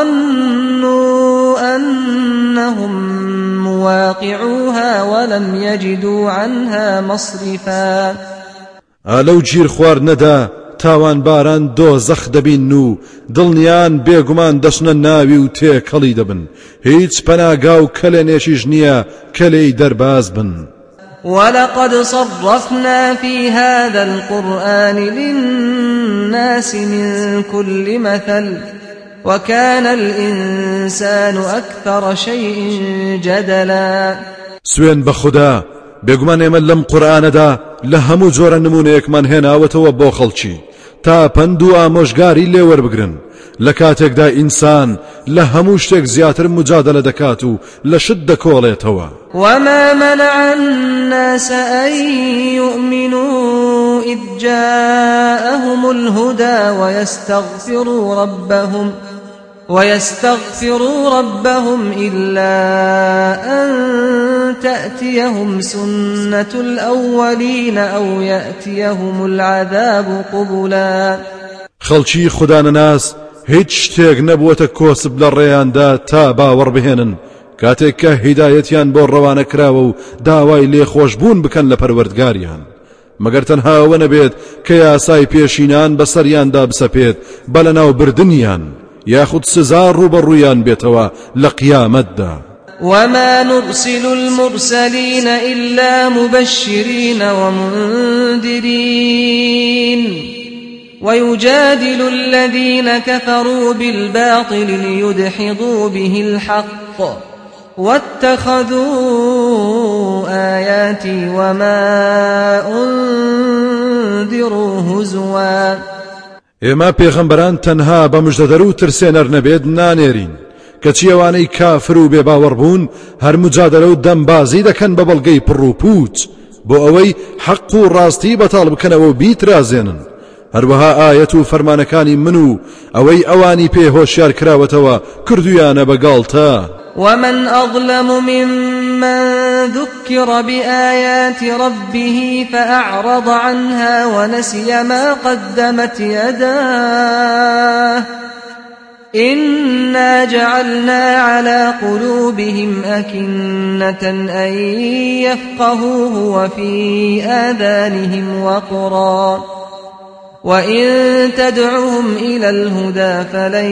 فظنوا أنهم مواقعوها ولم يجدوا عنها مصرفا. ئالەو گیر خواردنەدا تاوان باران دۆزەخ دەبین و دڵنیان بێگومان دەچنە ناوی و تێکەڵی دەبن هیچ پەناگا و کەلێنێکیش نییە کە لێی دەرباز بن. ولقد صرفنا في هذا القرآن للناس من كل مثل وكان الإنسان أكثر شيء جدلا. سوێن بە خوددا بێگومان ئێمە لەم قورئانەدا لە هەموو جۆرە نمونەیەکمان هێناوەتەوە بۆ خەڵکی تا پند و ئامۆژگاری لێ وەربگرن لە کاتێکدا ئینسان لە هەموو شتێک زیاتر مجادلە دەکات و لە شت دەکۆڵێتەوە. وما منع الناس أن يؤمنوا إذ جاءهم الهدى ويستغفروا ربهم ويستغفروا ربهم إلا أن تأتيهم سنة الأولين أو يأتيهم العذاب قبلا. خەڵکی خودانەناس هیچ شتێک نەبووەتە کۆسب لە ڕێیاندا تا باوەڕ بهێنن کاتێک کە هیدایەتیان بۆ ڕەوانە کراوە و داوای لێخۆشبوون بکەن لە پەروەردگاریان مەگەر تەنها ئەوە نەبێت کە یاسای پێشینان بەسەریاندا بسەپێت بە لەناو بردنیان یاخود سزا ڕوبەڕوویان بێتەوە لە قیامەتدا. وما نرسل المرسلين إلا مبشرين ومنذرين ويجادل الذين كفروا بالباطل ليدحضوا به الحق واتخذوا آياتي وما أنذروا هزوا. ئێمە پێغەمبەران تەنها بە موژدەدەر و ترسێنەر نەبێت نانێرین کەچی ئەوانەی کافر و بێباوەڕ بوون هەر مجادلە و دەمبازی دەکەن بە بەڵگەی پڕ و پوچ بۆ ئەوەی حەق و ڕاستی بەتاڵ بکەنەوە و بیترازێنن. هەروەها ئایەت و فەرمانەکانی من و ئەوەی ئەوانی پێ هۆشیار کراوەتەوە کردویانە بەگاڵتە. ومن أظلم ممن ذكر بآيات ربه فأعرض عنها ونسي ما قدمت يداه إنا جعلنا على قلوبهم أكنة أن يفقهوه وفي آذانهم وقرا وإن تدعهم إلى الهدى فلن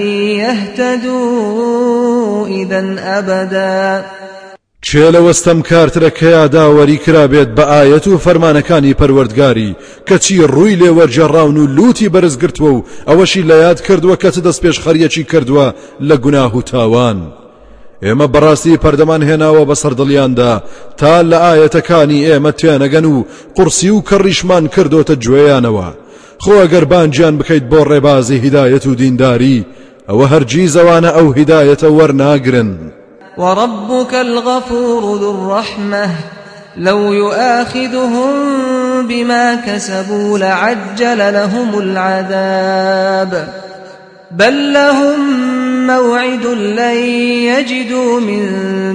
يهتدوا إذن أبدا. چێلە وەستەم کارترە کە یاداوەری کرابێت بە ئایەت و فەرمانەکانی پەروەردگاری کەچی ڕووی لێ وەرجێڕاون و لوتی بەرزگرتووە و ئەوەشی لە یاد کردووە کەچ دەست پێش خەریەکی کردووە لە گوناه و تاوان. ئێمە بەڕاستی پەردەمان هێناوە بەسەر دڵیاندا تا لە ئایەتەکانی ئێمە تێنەگەن و قورسی و کەڕیشمان کردوتە گوێیانەوە. خۆ ئەگەر بانجیان بکەیت بۆ ڕێبازی هیدایەت و دینداری ئەوە هەرگیز ئەوانە ئەو هیدایەتە وەرناگرن. وربك الغفور ذو الرحمة لو يؤاخذهم بما كسبوا لعجل لهم العذاب بل لهم موعد لن يجدوا من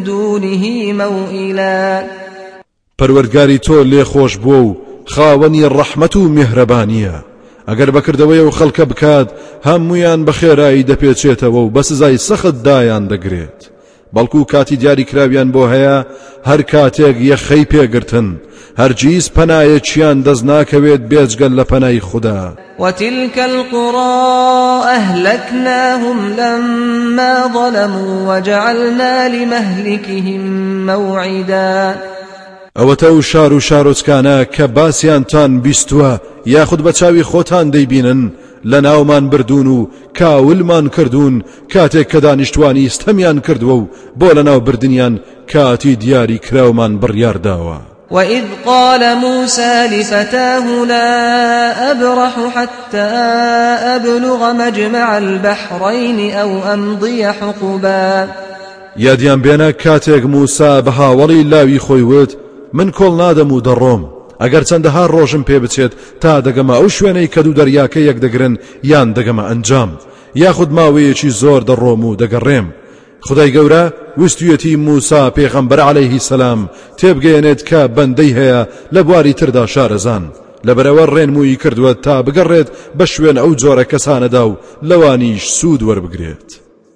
دونه موئلا. پەروەردگاری تۆ لێ خۆش بووە و خاوەنی ڕەحمەت و میهرەبانیە ئەگەر بەکردەوەی و خەڵکە بکات هەمویان بە خێرایی دەپێچێتەوە و بە سزای سەخت دایان دەگرێت بەڵکو کاتی دیاری کراویان بۆ هەیە هەر کاتێک یەخەی پێگرتن هەرگیز پەنایەکیان دەست ناکەوێت بێجگەل لە پەنای خوددا. وتلك القرى أهلكناهم لما ظلموا وجعلنا لمهلكهم موعدا. ئەوەتە و شار و شارۆچکانە کە باسییانتان بیستووە یاخود بە چاوی خۆتان دەیبینن لە ناومان بردون و کاولمان کردوون کاتێک کە دانیشتوانی ستەمیان کردووە و بۆ لە ناو بردنیان کاتی دیاری کراومان بڕیارداوە. وإذ قال موسى لفتاه لا أبرح حتى أبلغ مجمع البحرين أو أمضي حقبا. یادیان بێنە کاتێک موسا بە هاوڵی لاوی خۆی وت من کۆڵ نادەم و دەڕۆم ئەگەر چەندەها ڕۆژم پێ بچێت تا دەگەمە ئەو شوێنەی کە دوو دەریاکە یەک دەگرن یان دەگەمە ئەنجام یاخود ماوەیەکی زۆر دەڕۆم و دەگەڕێم. خدای گەورە وستویەتی موسا پێغەمبەر عەلەیهی سەلام تێبگەێنێت کە بەندەی هەیە لە بواری تردا شارەزان لەبەرەوە ڕێنمووی کردووە تا بگەڕێت بە شوێن ئەو جۆرە کەسانەدا و لەوانیش سوود وەربگرێت.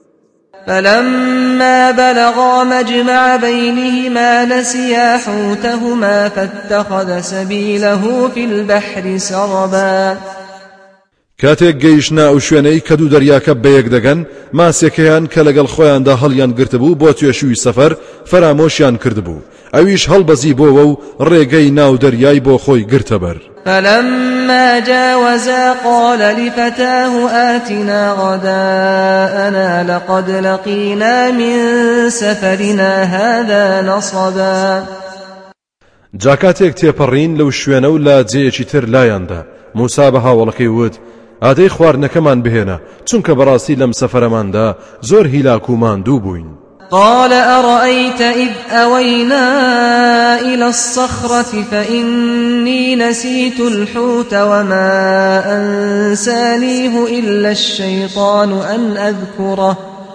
فلما بلغا مجمع بينهما نسيا حوتهما فاتخذ سبيله في البحر سربا. کاتێک گەیشتنا ئەو شوێنەی کە دوو دەریاکە بەیەک دەگەن ماسێکەیان کە لەگەڵ خۆیاندا هەڵیان گرتبوو بۆ توێشووی سەفەر فەرامۆشیان کردبوو ئەویش هەڵبەزی بۆەوە و ڕێگەی ناو دەریای بۆ خۆی گرتەبەر. فلما جاوزا قال لفتاه آتنا غداءنا لقد لقينا من سفرنا هذا نصبا. جاکاتێک تێپەڕین لەو شوێنە و لا جێیەکی تر لایاندا موسا بە هاوڵەکەی وت ئادەی خواردنەکەمان بهێنە چونکە بەڕاستی لەم سەفەرەماندا زۆر هیلاک و ماندوو بووین. قال أرأيت إذ أوينا إلى الصخرة فإني نسيت الحوت وما أنسانيه إلا الشيطان أن أذكره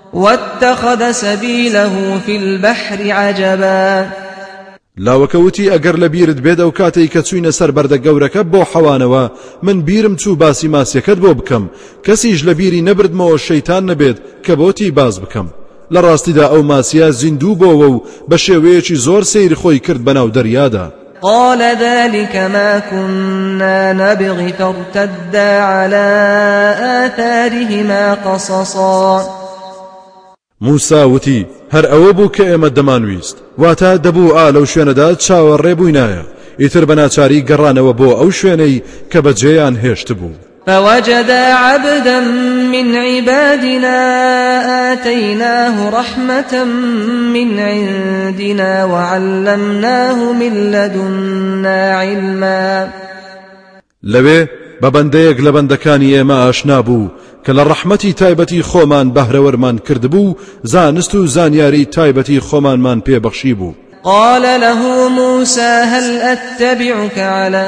واتخذ سبيله في البحر عجبا لاوەکەوتی ئەگەر لە بیرت بێت ئەو کاتەی کە چوینە سەر بەردە گەورەکە بۆ حەوانەوە من بیرم چوو باسی ماسیەکەت بۆ بکەم کەسیش لە بیری نەبردمەوە شەیتان نەبێت کە بۆتی باز بکەم لە ڕاستیدا ئەو ماسیە زیندوو بۆەوە و بە شێوەیەکی زۆر سەیری خۆی کرد بەناو دەریادا. قال ذلك ما كنا نبغي فارتدا على آثارهما قصصا. موسا وتی هەر ئەوە بوو کە ئێمە دەمانویست واتە دەبوو ئا لەو شوێنەدا چاوەڕێبووینایە ئیتر بەناچاری گەڕانەوە بۆ ئەو شوێنەی کە بەجێیان هێشت بوو. فوجدا عبدا من عبادنا آتيناه رحمة من عندنا وعلمناه من لدنا علما. لەوێ بە بەندەیەک لە بەندەکانی ئێمە ئاشنا بوو کە لە ڕەحمەتی تایبەتی خۆمان بەهرەوەرمان کردبوو زانست و زانیاری تایبەتی خۆمانمان پێبەخشی بوو. قال له موسى هل أتبعك على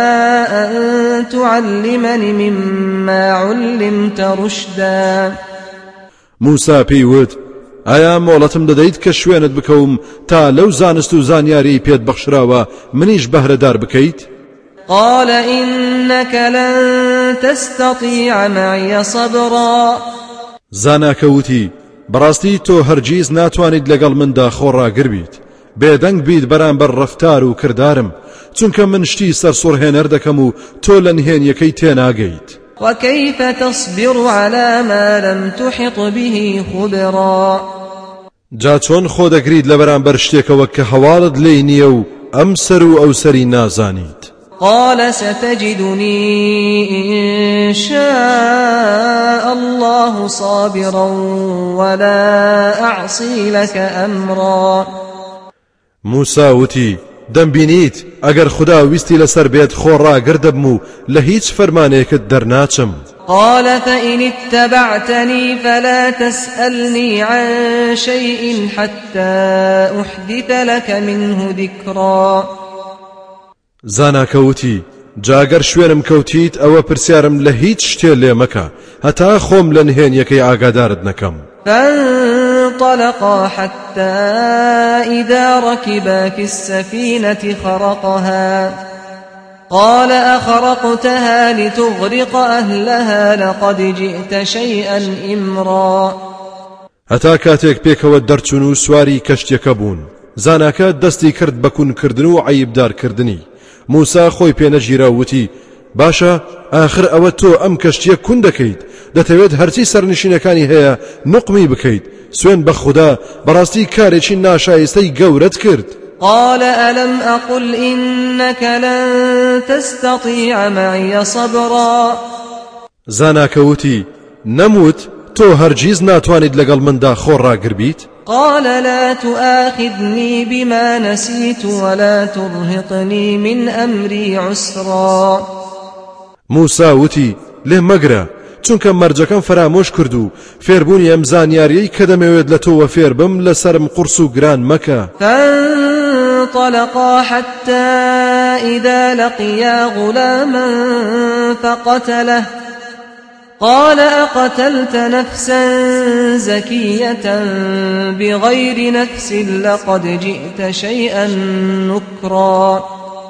أن تعلمني مما علمت رشدا. موسا پێیوت ئایا مۆڵەتم دەدەیت کە شوێنت بکەوم تا لەو زانست و زانیاری پێت بەخشراوە منیش بەهرەدار بکەیت؟ قال إنك لن تستطيع معي صبرا. زاناکەوتی بەڕاستی تۆ هەرگیز ناتوانیت لەگەڵ مندا خۆڕاگر بیت بێدەنگ بیت بەرامبەر ڕەفتار و کردارم چونکە من شتی سەرسوڕهێنەر دەکەم و تۆ لە نهێنیەکەی تێناگەیت. وكيف تصبر على ما لم تحط به خبرا. جا چۆن خۆ دەگریت لە بەرامبەر شتێکەوە کە هەواڵت لێی نییە و ئەم سەر و ئەو سەری نازانیت. قال ستجدني إن شاء الله صابرا ولا أعصي لك أمرا. موسا وتی دەمبینیت ئەگەر خدا ویستی لەسەر بێت خۆڕاگر دەبم و لە هیچ فەرمانێکت دەرناچم. قال فإن اتبعتني فلا تسألني عن شيء حتى أحدث لك منه ذكرا. زاناکەوتی جاگەر شوێنم کەوتیت ئەوە پرسیارم لە هیچ شتێ لێ مەکە هەتا خۆم لە نهێنیەکەی ئاگادارت نەکەم. فانطلقا حتى إذا ركبا في السفينة خرقها قال أخرقتها لتغرق أهلها لقد جئت شيئا إمرا. هەتا کاتێک پێکەوە دەرچوون و سواری کەشتێکە بوون زاناکە دەستی کرد بەکون کردن و عیبدارکردنی. موسا خۆی پێنەگیرا وتی باشە ئاخر ئەوە تۆ ئەم کەشتیە کون دەکەیت دەتەوێت هەرچی سەرنشینەکانی هەیە نقمی بکەیت سوێن بە خوددا بەڕاستی کارێکی ناشایستەی گەورەت کرد. قال ألم أقل إنك لن تستطيع معي صبرا. زاناکەوتی نەموت تۆ هەرگیز ناتوانیت لەگەڵ مندا خۆڕاگر بیت؟ قال لا تؤاخذني بما نسيت ولا ترهقني من أمري عسرا. موسا وتی لێ مەگرە چونکە مەرجەکەم فرامۆش کرد و فێربوونی ئەم زانیاریەی کە دەمەوێت لە تۆوە فێر بم لەسرم قورس و گران مەکە. فانطلقا حتى إذا لقيا غلاما فقتله قال أقتلت نفسا زكية بغير نفس لقد جئت شيئا نكرا.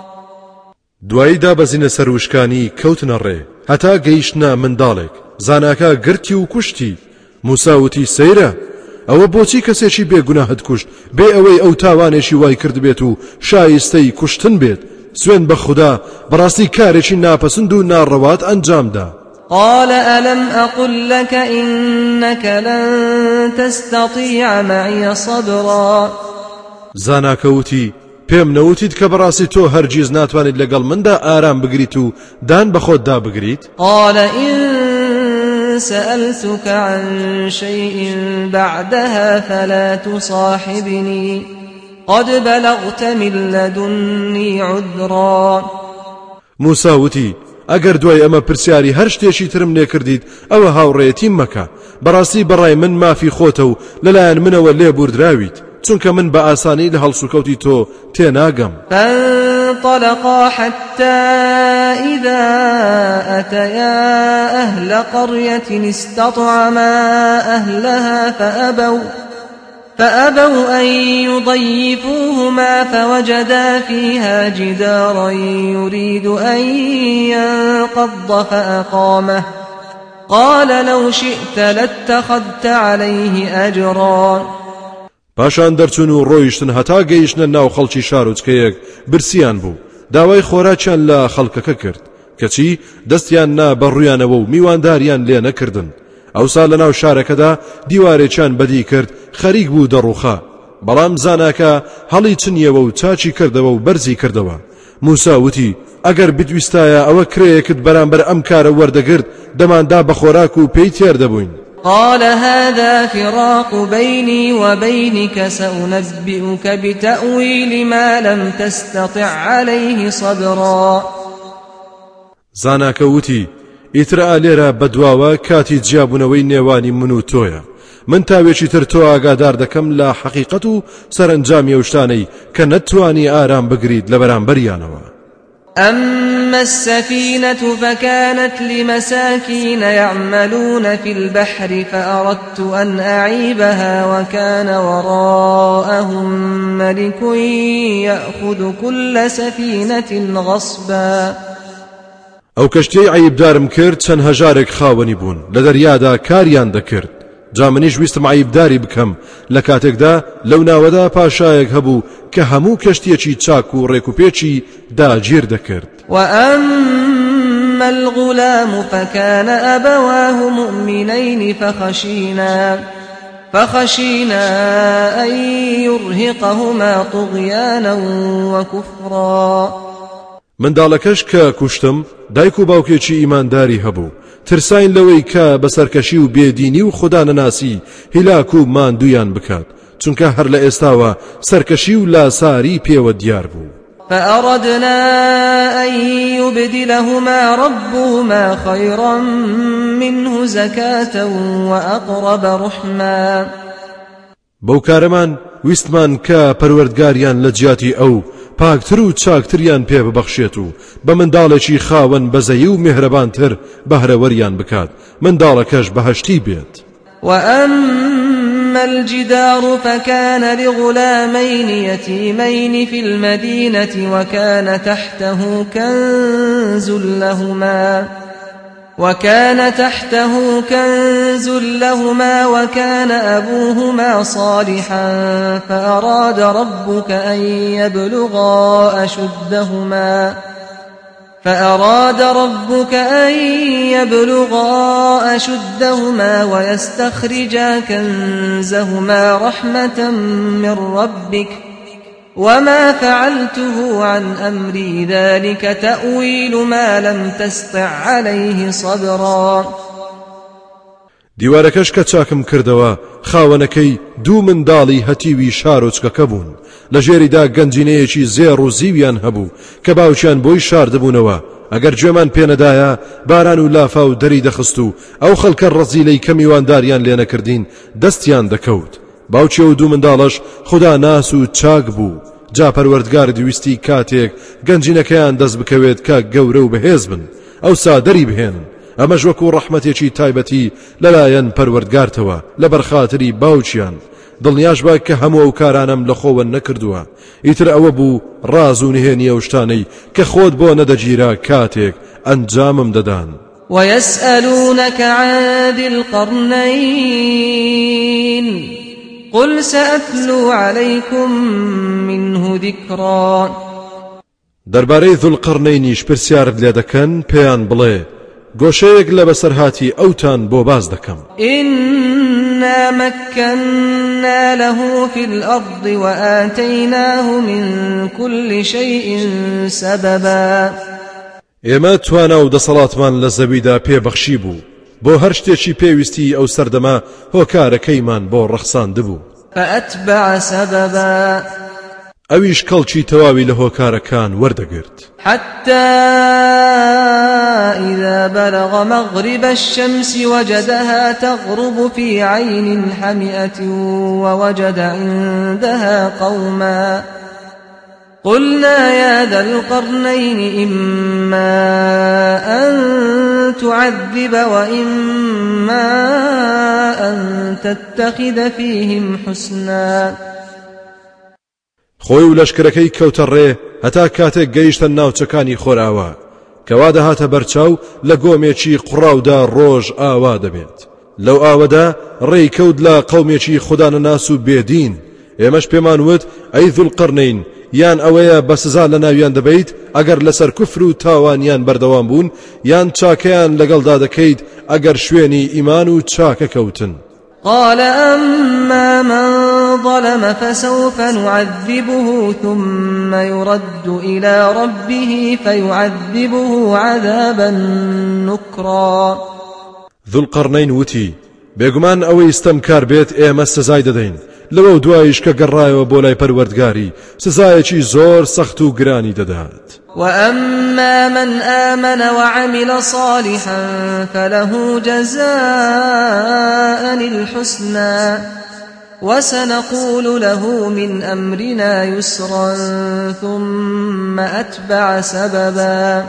دواییدا بەزینە سەروشکانی کەوتنە ڕێ هەتا گەیشتنە منداڵێک زاناکە گرتی و کوشتی. موسا وتی سەیرە ئەوە بۆچی کەسێکی بێگوناهت کوشت بێ ئەوەی ئەو تاوانێکی وای کرد بێت و شایستەی کوشتن بێت سوێن بە خوددا بەڕاستی کارێکی ناپەسند و ناڕەوات ئەنجامدا. قال ألم أقل لك إنك لن تستطيع معي صبرا. زاناکەوتی پێم نەوتیت کە بەڕاستی تۆ هەرگیز ناتوانیت لەگەڵ مندا ئارام بگریت و دان بە خۆتدا بگریت؟ قال إن سألتك عن شيء بعدها فلا تصاحبني قد بلغت من لدني عذرا. موسا وتی ئەگەر دوای ئەمە پرسیاری هەر شتێکی ترم لێ کردیت ئەوە هاوڕێیەتیم مەکە بەڕاستی بەڕای من مافی خۆتە و لەلایەن منەوە لێ بوردراویت چونکە من بە ئاسانی لە هەڵسوکەوتی تۆ تێناگەم. فانطلقا حتى إذا أتيا أهل قرية استطعما أهلها فأبوا فأبوا أن يضيفوهما فوجدا فيها جدارا يريد أن ينقض فأقامه قال لو شئت لاتخذت عليه أجرا. پاشان دەرچون و ڕۆیشتن هەتا گەیشتنە ناو خەڵکی شارۆچکەیەک برسیان بوو. داوای خۆراکیان لە خەڵکەکە کرد کەچی دەستیان نا بەڕوویانەوە و میوانداریان لێ نەکردن. ئەوسا لە ناو شارەکەدا دیوارێکیان بەدی کرد خەریک بوو دەڕوخا. بەڵام زاناکە هەڵی چنیەوە و چاچی کردەوە و بەرزی کردەوە. موسا وتی ئەگەر بتویستایە ئەوە کرێیەکت بەرامبەر ئەم کارە وەردەگرت دەماندا بە خۆراک و پێی تێر دەبووین. قال هذا فراق بيني وبينك سأنبئك بتأويل ما لم تستطع عليه صبرا. زاناکە وتی ئیترا لێرە بەدواوە کاتی جیابوونەوەی نێوانی من و تۆیە. من تاوێکی تر تۆ ئاگادار دەکەم لە حەقیقەت و سەرنجامی ئەو شتانەی کە نەتوانی ئارام بگریت لە بەرامبەریانەوە. أما السفينة فكانت لمساكين يعملون في البحر فأردت أن أعيبها وكان وراءهم ملك يأخذ كل سفينة غصبا. ئەو کەشتیەی عیبدارم کرد چەند هەژارێک خاوەنی بوون لە دەریادا کاریان دەکرد. جا منیش ویستم عیبداری بکەم لە کاتێکدا لەو ناوەدا پاشایەک هەبوو کە هەموو کەشتیەکی چاک و ڕێکوپێکی داگیر دەکرد. وأما الغلام فكان أبواه مؤمنين فخشينا فخشينا أن يرهقهما طغيانا وكفرا. منداڵەکەش کە کوشتم دایک و باوکێکی ئیمانداری هەبوو. ترساین لەوەی کە بەسەرکەشی و بێدینی و خوددا نەناسی هیلاک و ماندویان بکات چونکە هەر لە ئێستاوە سەرکەشی و لاساری پێوە دیار بوو. فأردنا أن يبدلهما ربهما خيرا منه زكاة وأقرب رحما. بەو کارەمان ویستمان کە پەروەردگاریان لە جیاتی ئەو پاکتر و چاکتریان پێ ببەخشێت و بە منداڵێکی خاوەن بەزەیی و میهرەبانتر بەهرەوەریان بکات منداڵەکەش بەهەشتی بێت. وأما الجدار فكان لغلامين يتيمين في المدينة وكان تحته كنز لهما وكان تحته كنز لهما وكان أبوهما صالحا فأراد ربك أن يبلغا أشدهما فأراد ربك أن يبلغا أشدهما ويستخرجا كنزهما رحمة من ربك وما فعلته عن أمري ذلك تأويل ما لم تستع عليه صبرا. دیوارەکەش کە چاکم کردەوە خاوەنەکەی دوو منداڵی هەتیوی شارۆچکەکە بوون لە ژێریدا گەنجینەیەکی زێڕ و زیویان هەبوو کە باوکیان بۆی شاردەبوونەوە. ئەگەر گوێمان پێنەدایە باران و لافا و دەری دەخست و ئەو خەڵکە ڕەزیلەی کە میوانداریان لێ نەکردین دەستیان دەکەوت. باوکی و دوو منداڵش خوددا ناس و چاک بوو. جا پەروەردگار دویستی کاتێک گەنجینەکەیان دەست بکەوێت کە گەورە و بەهێز بن ئەوسا دەری بهێنن. ئەمەش وەکو ڕەحمەتێکی تایبەتی لەلایەن پەروەردگارتەوە لەبەر خاتری باوکیان. دڵنیاش بە کە هەموو ئەو کارانم لە خۆوە نەکردووە. ئیتر ئەوە بوو ڕاز و نهێنی ئەو شتانەی کە خۆت بۆ نەدەگیرا کاتێک ئەنجامم دەدان. ويسألونك عن ذي القرنين قل سأتلو عليكم منه ذكرا. دەربارەی ذوالقەرنەینیش پرسیارت لێ دەکەن پێیان بڵێ گۆشەیەک لە بەسەرهاتی ئەوتان بۆ باز دەکەم. إنا مكنا له في الأرض وآتيناه من كل شيء سببا. ئێمە توانا و دەسەڵاتمان لە زەویدا پێبەخشی بوو بۆ هەر شتێکی پێویستی ئەو سەردەما هۆکارەکەیمان بۆ ڕەخساندبوو. فأتبع سببا. ئەویش کەڵکی تەواوی لە هۆکارەکان وەردەگرت. حتى إذا بلغ مغرب الشمس وجدها تغرب في عين حمئة ووجد عندها قوما قلنا يا ذا القرنين إما أن تعذب وإما أن تتخذ فيهم حسنا. خۆی و لەشکرەکەی کەوتە ڕێ هەتا کاتێک گەیشتە ناوچەکانی خۆراوە کەوا دەهاتە بەرچاو لە گۆمێکی قوڕاودا ڕۆژ ئاوا دەبێت. لەو ئاوەدا ڕێی کەوت لە قەومێکی خودانەناس و بێدین. ئێمەش پێمان وت ئەی ذوڵقەرنەین یان ئەوەیە بە سزا لە ناویان دەبەیت ئەگەر لەسەر کوفر و تاوانیان بەردەوام بوون یان چاکەیان لەگەڵدا دەکەیت ئەگەر شوێنی ئیمان و چاکە کەوتن. قال أما من ظلم فسوف نعذبه ثم يرد إلى ربه فيعذبه عذابا نكرا. ذو القرنين وتي بێگومان ئەوەی ستەمکار بێت ئێمە سزای دەدەین لەوە دوایش کە گەڕایەوە بۆ لای پەروەردگاری سزایەکی زۆر سەخت و گرانی دەدات. وأما من آمن وعمل صالحا فله جزاء الحسنى وسنقول له من أمرنا يسرا ثم أتبع سببا.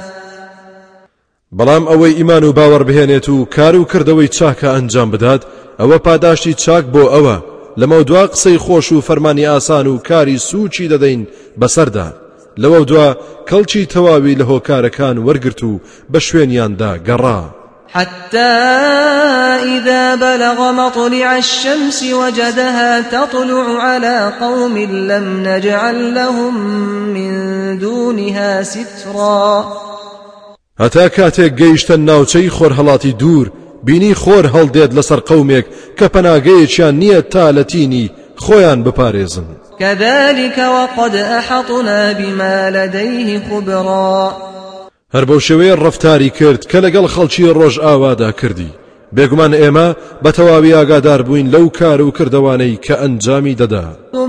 بەڵام ئەوەی ئیمان و باوەڕ بهێنێت و کار و کردەوەی چاکە ئەنجام بدات ئەوە پاداشتی چاک بۆ ئەوە لەمە دوا قسەی خۆش و فەرمانی ئاسان و کاری سوچی دەدەین بەسەردا لەوە دوا کەڵکی تەواوی لە هۆکارەکان وەرگرت و بە شوێنیاندا گەڕا. حتى إذا بلغ مطلع الشمس وجدها تطلع على قوم لم نجعل لهم من دونها سترا. هەتا کاتێک گەیشتە ناوچەی خۆر هەڵاتی دوور بینی خۆر هەڵدێت لەسەر قەومێک کە پەناگەیەکیان نییە تا لە تینی خۆیان بپارێزن. كذلك وقد أحطنا بما لديه خبرا. هەر بەو شێوەیە ڕەفتاری کرد کە لەگەڵ خەڵکی ڕۆژ ئاوادا کردی. بێگومان ئێمە بە تەواوی ئاگادار بووین لەو کار و کردەوانەی کە ئەنجامی دەدا.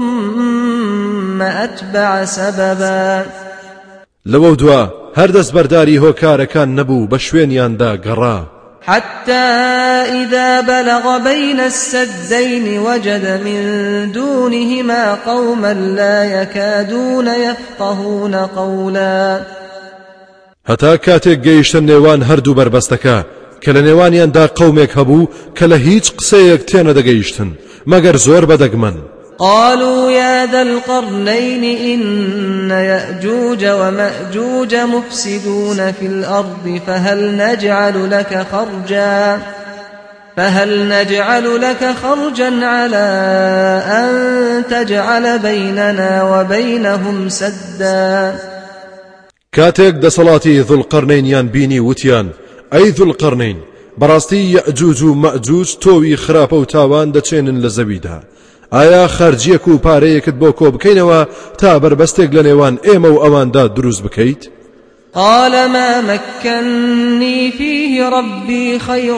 ثم أتبع سببا. لەوە دوا هەر دەست بەرداری هۆکارەکان نەبوو بە شوێنیاندا گەڕا. حتى إذا بلغ بين السدين وجد من دونهما قوما لا يكادون يفقهون قولا. هەتا کاتێک گەیشتە نێوان هەردوو بربەستەکە کە لە نێوانیاندا قەومێک هەبوو کە لە هیچ قسەیەک تێنە دەگەیشتن مەگەر زۆر بەدەگمەن. قالوا يا ذا القرنين إن يأجوج ومأجوج مفسدون في الأرض فهل نجعل لك خرجا فهل نجعل لك خرجا على أن تجعل بيننا وبينهم سدا. كاتێک دەسەڵاتی ذوڵقەرنەینیان بینی وتیان ئەی ذوڵقەرنەین بەڕاستی یەئجوج و مەئجوج تۆوی خراپە و تاوان دەچێنن لە زەویدا ئایا خەرجیەک و پارەیەکت بۆ کۆ بکەینەوە تا بربەستێک لە نێوان ئێمە و ئەواندا دروست بکەیت؟ قال ما مكنني فيه ربي خير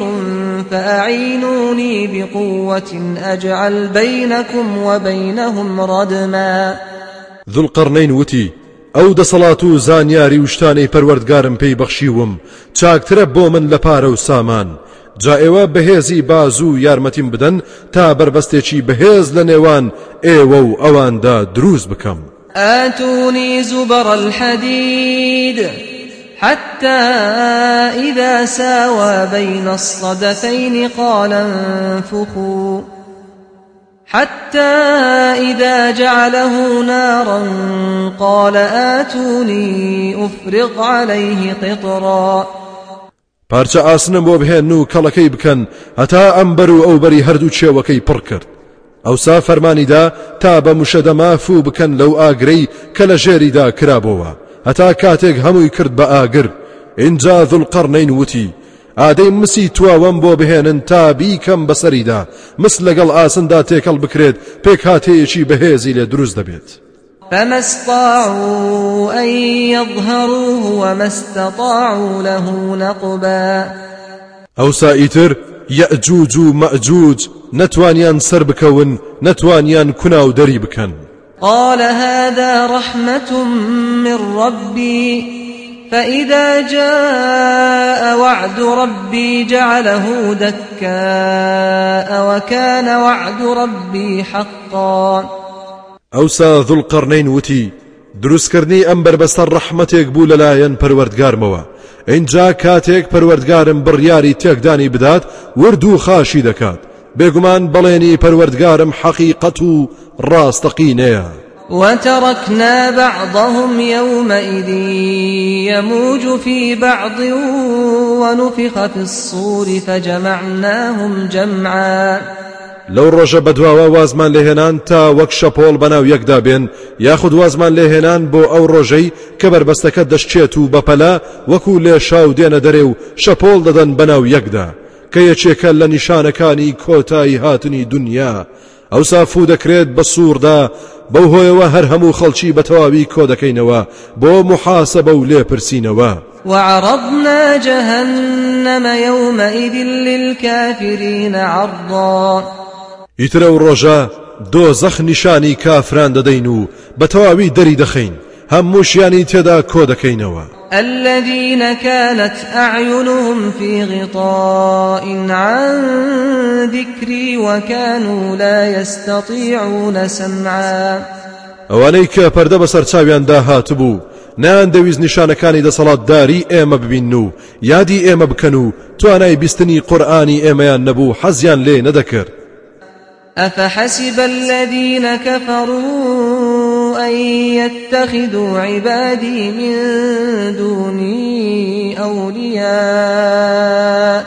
فأعينوني بقوة أجعل بينكم وبينهم ردما. ذوڵقەرنەین وتی ئەو دەسەڵات و زانیاری و شتانەی پەروەردگارم پێی بەخشیوم چاکترە بۆ من لە پارە و سامان جا ئێوە بەهێزی باز و یارمەتیم بدەن تا بربەستێکی بەهێز لە نێوان ئێوە و ئەواندا دروست بکەم. آتوني زبر الحديد حتى إذا ساوى بين الصدفين قال انفخوا حتى إذا جعله نارا قال آتوني أفرغ عليه قطرا. پارچە ئاسنم بۆ بهێن و کەڵەکەی بکەن هەتا ئەمبەر و ئەوبەری هەردوو چێوەکەی پڕ کرد. ئەوسا فەرمانیدا تا بە موشەدەما فوو بکەن لەو ئاگرەی کە لە ژێریدا کرابەوە هەتا کاتێک هەمووی کرد بە ئاگر. اینجا ذوڵقەرنەین وتی ئادەی مسی تواوەم بۆ بهێنن تا بیکەم بەسەریدا مس لەگەڵ ئاسندا تێکەڵ بکرێت پێک هاتەیەکی بەهێزی لێ دروست دەبێت. فما استطاعوا أن يظهروه وما استطاعوا له نقبا. ئەوسا ئیتر یەئجوج و مەئجوج نەتوانیان سەر بکەون نەتوانیان کوناو دەری بکەن. قال هذا رحمة من ربي فإذا جاء وعد ربي جعله دكاء وكان وعد ربي حقا. ئەوسا ذوڵقەرنەین وتی دروستکردنی ئەم بربەستە ڕەحمەتێک بوو لەلایەن پەروەردگارمەوە اینجا کاتێک پەروەردگارم بڕیاری تێکدانی بدات ورد و خاشی دەکات بێگومان بەڵێنی پەروەردگارم حەقیقەت و ڕاستەقینەیە. وتركنا بعضهم يومئذ يموج في بعض ونفخ في الصور فجمعناهم جمعا. لو ڕۆژە بەدواوە وازمان لێهێنان تا وەک شەپۆڵ بەناو یەکدا بێن یاخود وازمان لێهێنان بۆ ئەو ڕۆژەی کە بربەستەکە دەشتێت و بەپەلا وەکو لێ شاو دێنە دەرێ و شەپۆڵ دەدەن بەناو یەکدا کە یەکێکە لە نیشانەکانی کۆتایی هاتنی دنیا ئەوسا فوو دەکرێت بە سووردا بەو هۆیەوە هەر هەموو خەڵکی بە تەواوی کۆ دەکەینەوە بۆ محاسەبە و لێپرسینەوە. وعرضنا جهنم يومئذ للكافرين عرضا. ئیترە و ڕۆژە دۆزەخ نیشانی کافران دەدەین و بە تەواوی دەری دەخەین هەمووشیانی تێدا کۆ دەکەینەوە. الذين كانت أعينهم في غطاء عن ذكري وكانوا لا يستطيعون سمعا. ئەوانەی کە پەردە بەسەر چاویاندا هاتبوو نان دەویست نیشانەکانی دەسەڵاتداری ئێمە ببین و یادی ئێمە بکەن و توانای بیستنی قورئانی ئێمەیان نەبوو حەزیان لێ نەدەکرد. أفحسب الذين كفروا أن يتخذوا عبادي من دوني أولياء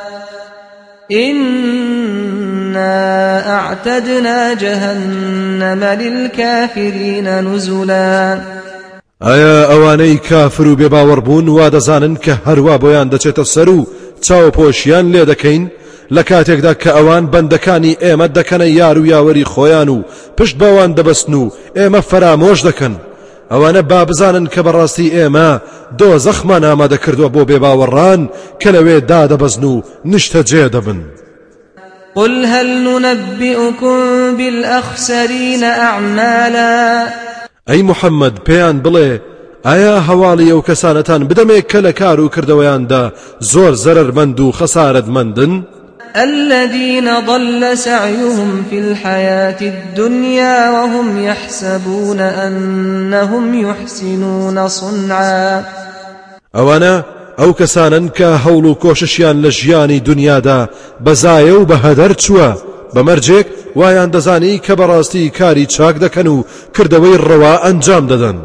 إنا أعتدنا جهنم للكافرين نزلا. ئایا ئەوانەی کافر و بێباوەڕبوون وا دەزانن کە هەروە بۆیان دەچێتە سەر و چاوپۆشیان لێ دەکەین لە کاتێکدا کە ئەوان بەندەکانی ئێمە دەکەنە یار و یاوەری خۆیان و پشت بەوان دەبەستن و ئێمە فەرامۆش دەکەن. ئەوانە با بزانن کە بەڕاستی ئێمە دۆزەخمان ئامادە کردووە بۆ بێباوەڕان کە لەوێ دادەبەزن و نیشتەجێ دەبن. قل هل ننبئكم بالأخسرين أعمالا. ئەی محەممەد پێیان بڵێ ئایا هەواڵی ئەو کەسانەتان بدەمێ کە لە کار و کردەوەیاندا زۆر زەرەرمەند و خەسارەتمەندن؟ الذين ضل سعيهم في الحياة الدنيا وهم يحسبون أنهم يحسنون صنعا. ئەوانە ئەو کەسانن کە هەوڵ و کۆششیان لە ژیانی دنیادا بەزایە و بەهەدەر چووە بەمەرجێک وایان دەزانی کە بەڕاستی کاری چاک دەکەن و کردەوەی ڕەوا ئەنجام دەدەن.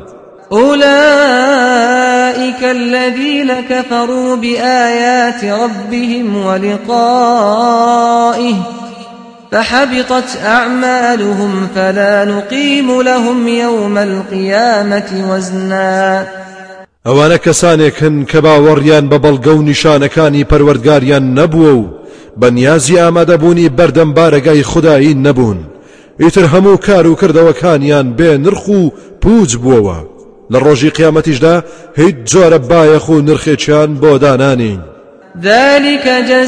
أولئك الذين كفروا بآيات ربهم ولقائه فحبطت أعمالهم فلا نقيم لهم يوم القيامة وزنا. ئەوانە کەسانێکن کە باوەڕیان بە بەڵگە و نیشانەکانی پەروەردگاریان نەبووە و بەنیازی ئامادەبوونی بەردەم بارەگای خودایی نەبوون ئیتر هەموو کار و کردەوەکانیان بێ نرخ و پوچ بووەوە لە ڕۆژی قیامەتیشدا هیچ جۆرە بایەخ و نرخێکیان بۆ دانانین. ذلك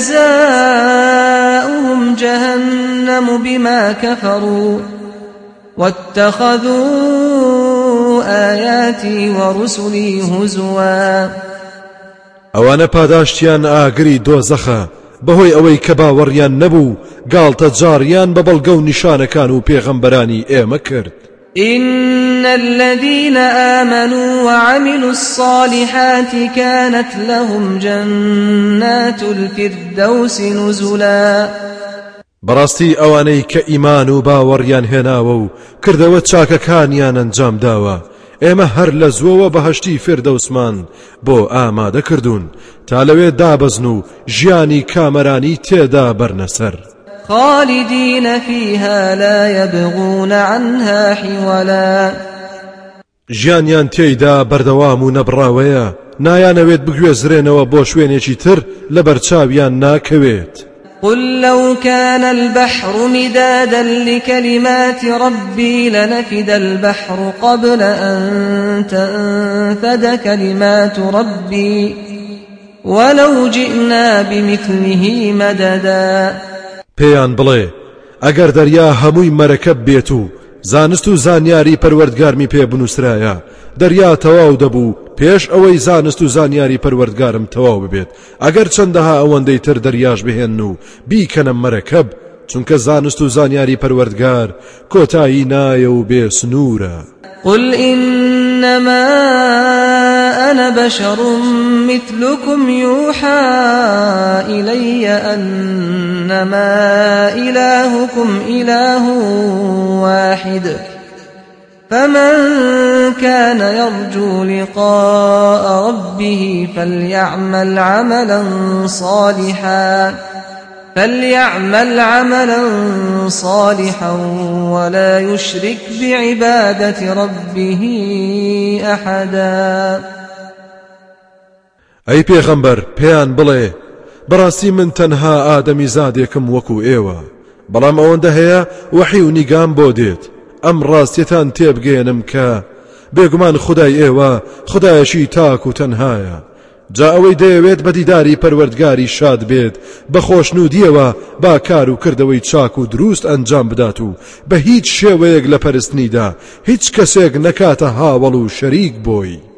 جزاؤهم جهنم بما كفروا واتخذوا آياتي ورسلي هزوا. ئەوانە پاداشتیان ئاگری دۆزەخە بەهۆی ئەوەی کە باوەڕیان نەبوو گاڵتە جاڕیان بە بەڵگە و نیشانەکان و پێغەمبەرانی ئێمە کرد. إن الذين آمنوا وعملوا الصالحات كانت لهم جنات الفردوس نزلا. بەڕاستی ئەوانەی کە ئیمان و باوەڕیان هێناوە و کردەوە چاکەکانیان ئەنجام داوە ئێمە هەر لە زووەوە بەهەشتی فردەوسمان بۆ ئامادە کردوون تا لەوێ دابەزن و ژیانی کامەرانی تێدا بەرنەسەر. خالدين فيها لا يبغون عنها حولا. ژیانیان تێیدا بەردەوام و نەبڕاوەیە نایانەوێت بگوێزرێنەوە بۆ شوێنێکی تر لە بەرچاویان ناکەوێت. قل لو كان البحر مدادا لكلمات ربي لنفد البحر قبل أن تنفد كلمات ربي ولو جئنا بمثله مددا. پێیان بڵێ ئەگەر دەریا هەمووی مەرەکەب بێت و زانست و زانیاری پەروەردگارمی پێ بنووسرایە دەریا تەواو دەبوو پێش ئەوەی زانست و زانیاری پەروەردگارم تەواو ببێت ئەگەر چەندەها ئەوەندەی تر دەریاش بهێن و بیکەنە مەرەکەب چونکە زانست و زانیاری پەروەردگار کۆتایی نایە و بێ سنوورە. قل إنما أنا بشر مثلكم يوحى إلي أنما إلهكم إله واحد فمن كان يرجو لقاء ربه فليعمل عملا صالحا فليعمل عملا صالحا ولا يشرك بعبادة ربه أحدا. أي پیغمبر پیان بڵێ بەڕاستی من تەنها ئادەمی زادێکم وەکو ئێوە بەڵام ئەوەندە هەیە وحی و نیگام بۆ دێت ئەم ڕاستیەتان تێبگێنم کە بێگومان خودای ئێوە خودایەشی تاک و تەنهایە جا ئەوەی دەیەوێت بە دیداری پەروەردگاری شاد بێت بە خۆشنودیەوە با کار و کردەوەی چاک و دروست ئەنجام بدات و بە هیچ شێوەیەک لە پەرستنیدا هیچ کەسێک نەکاتە هاوڵ و شەریک بۆی.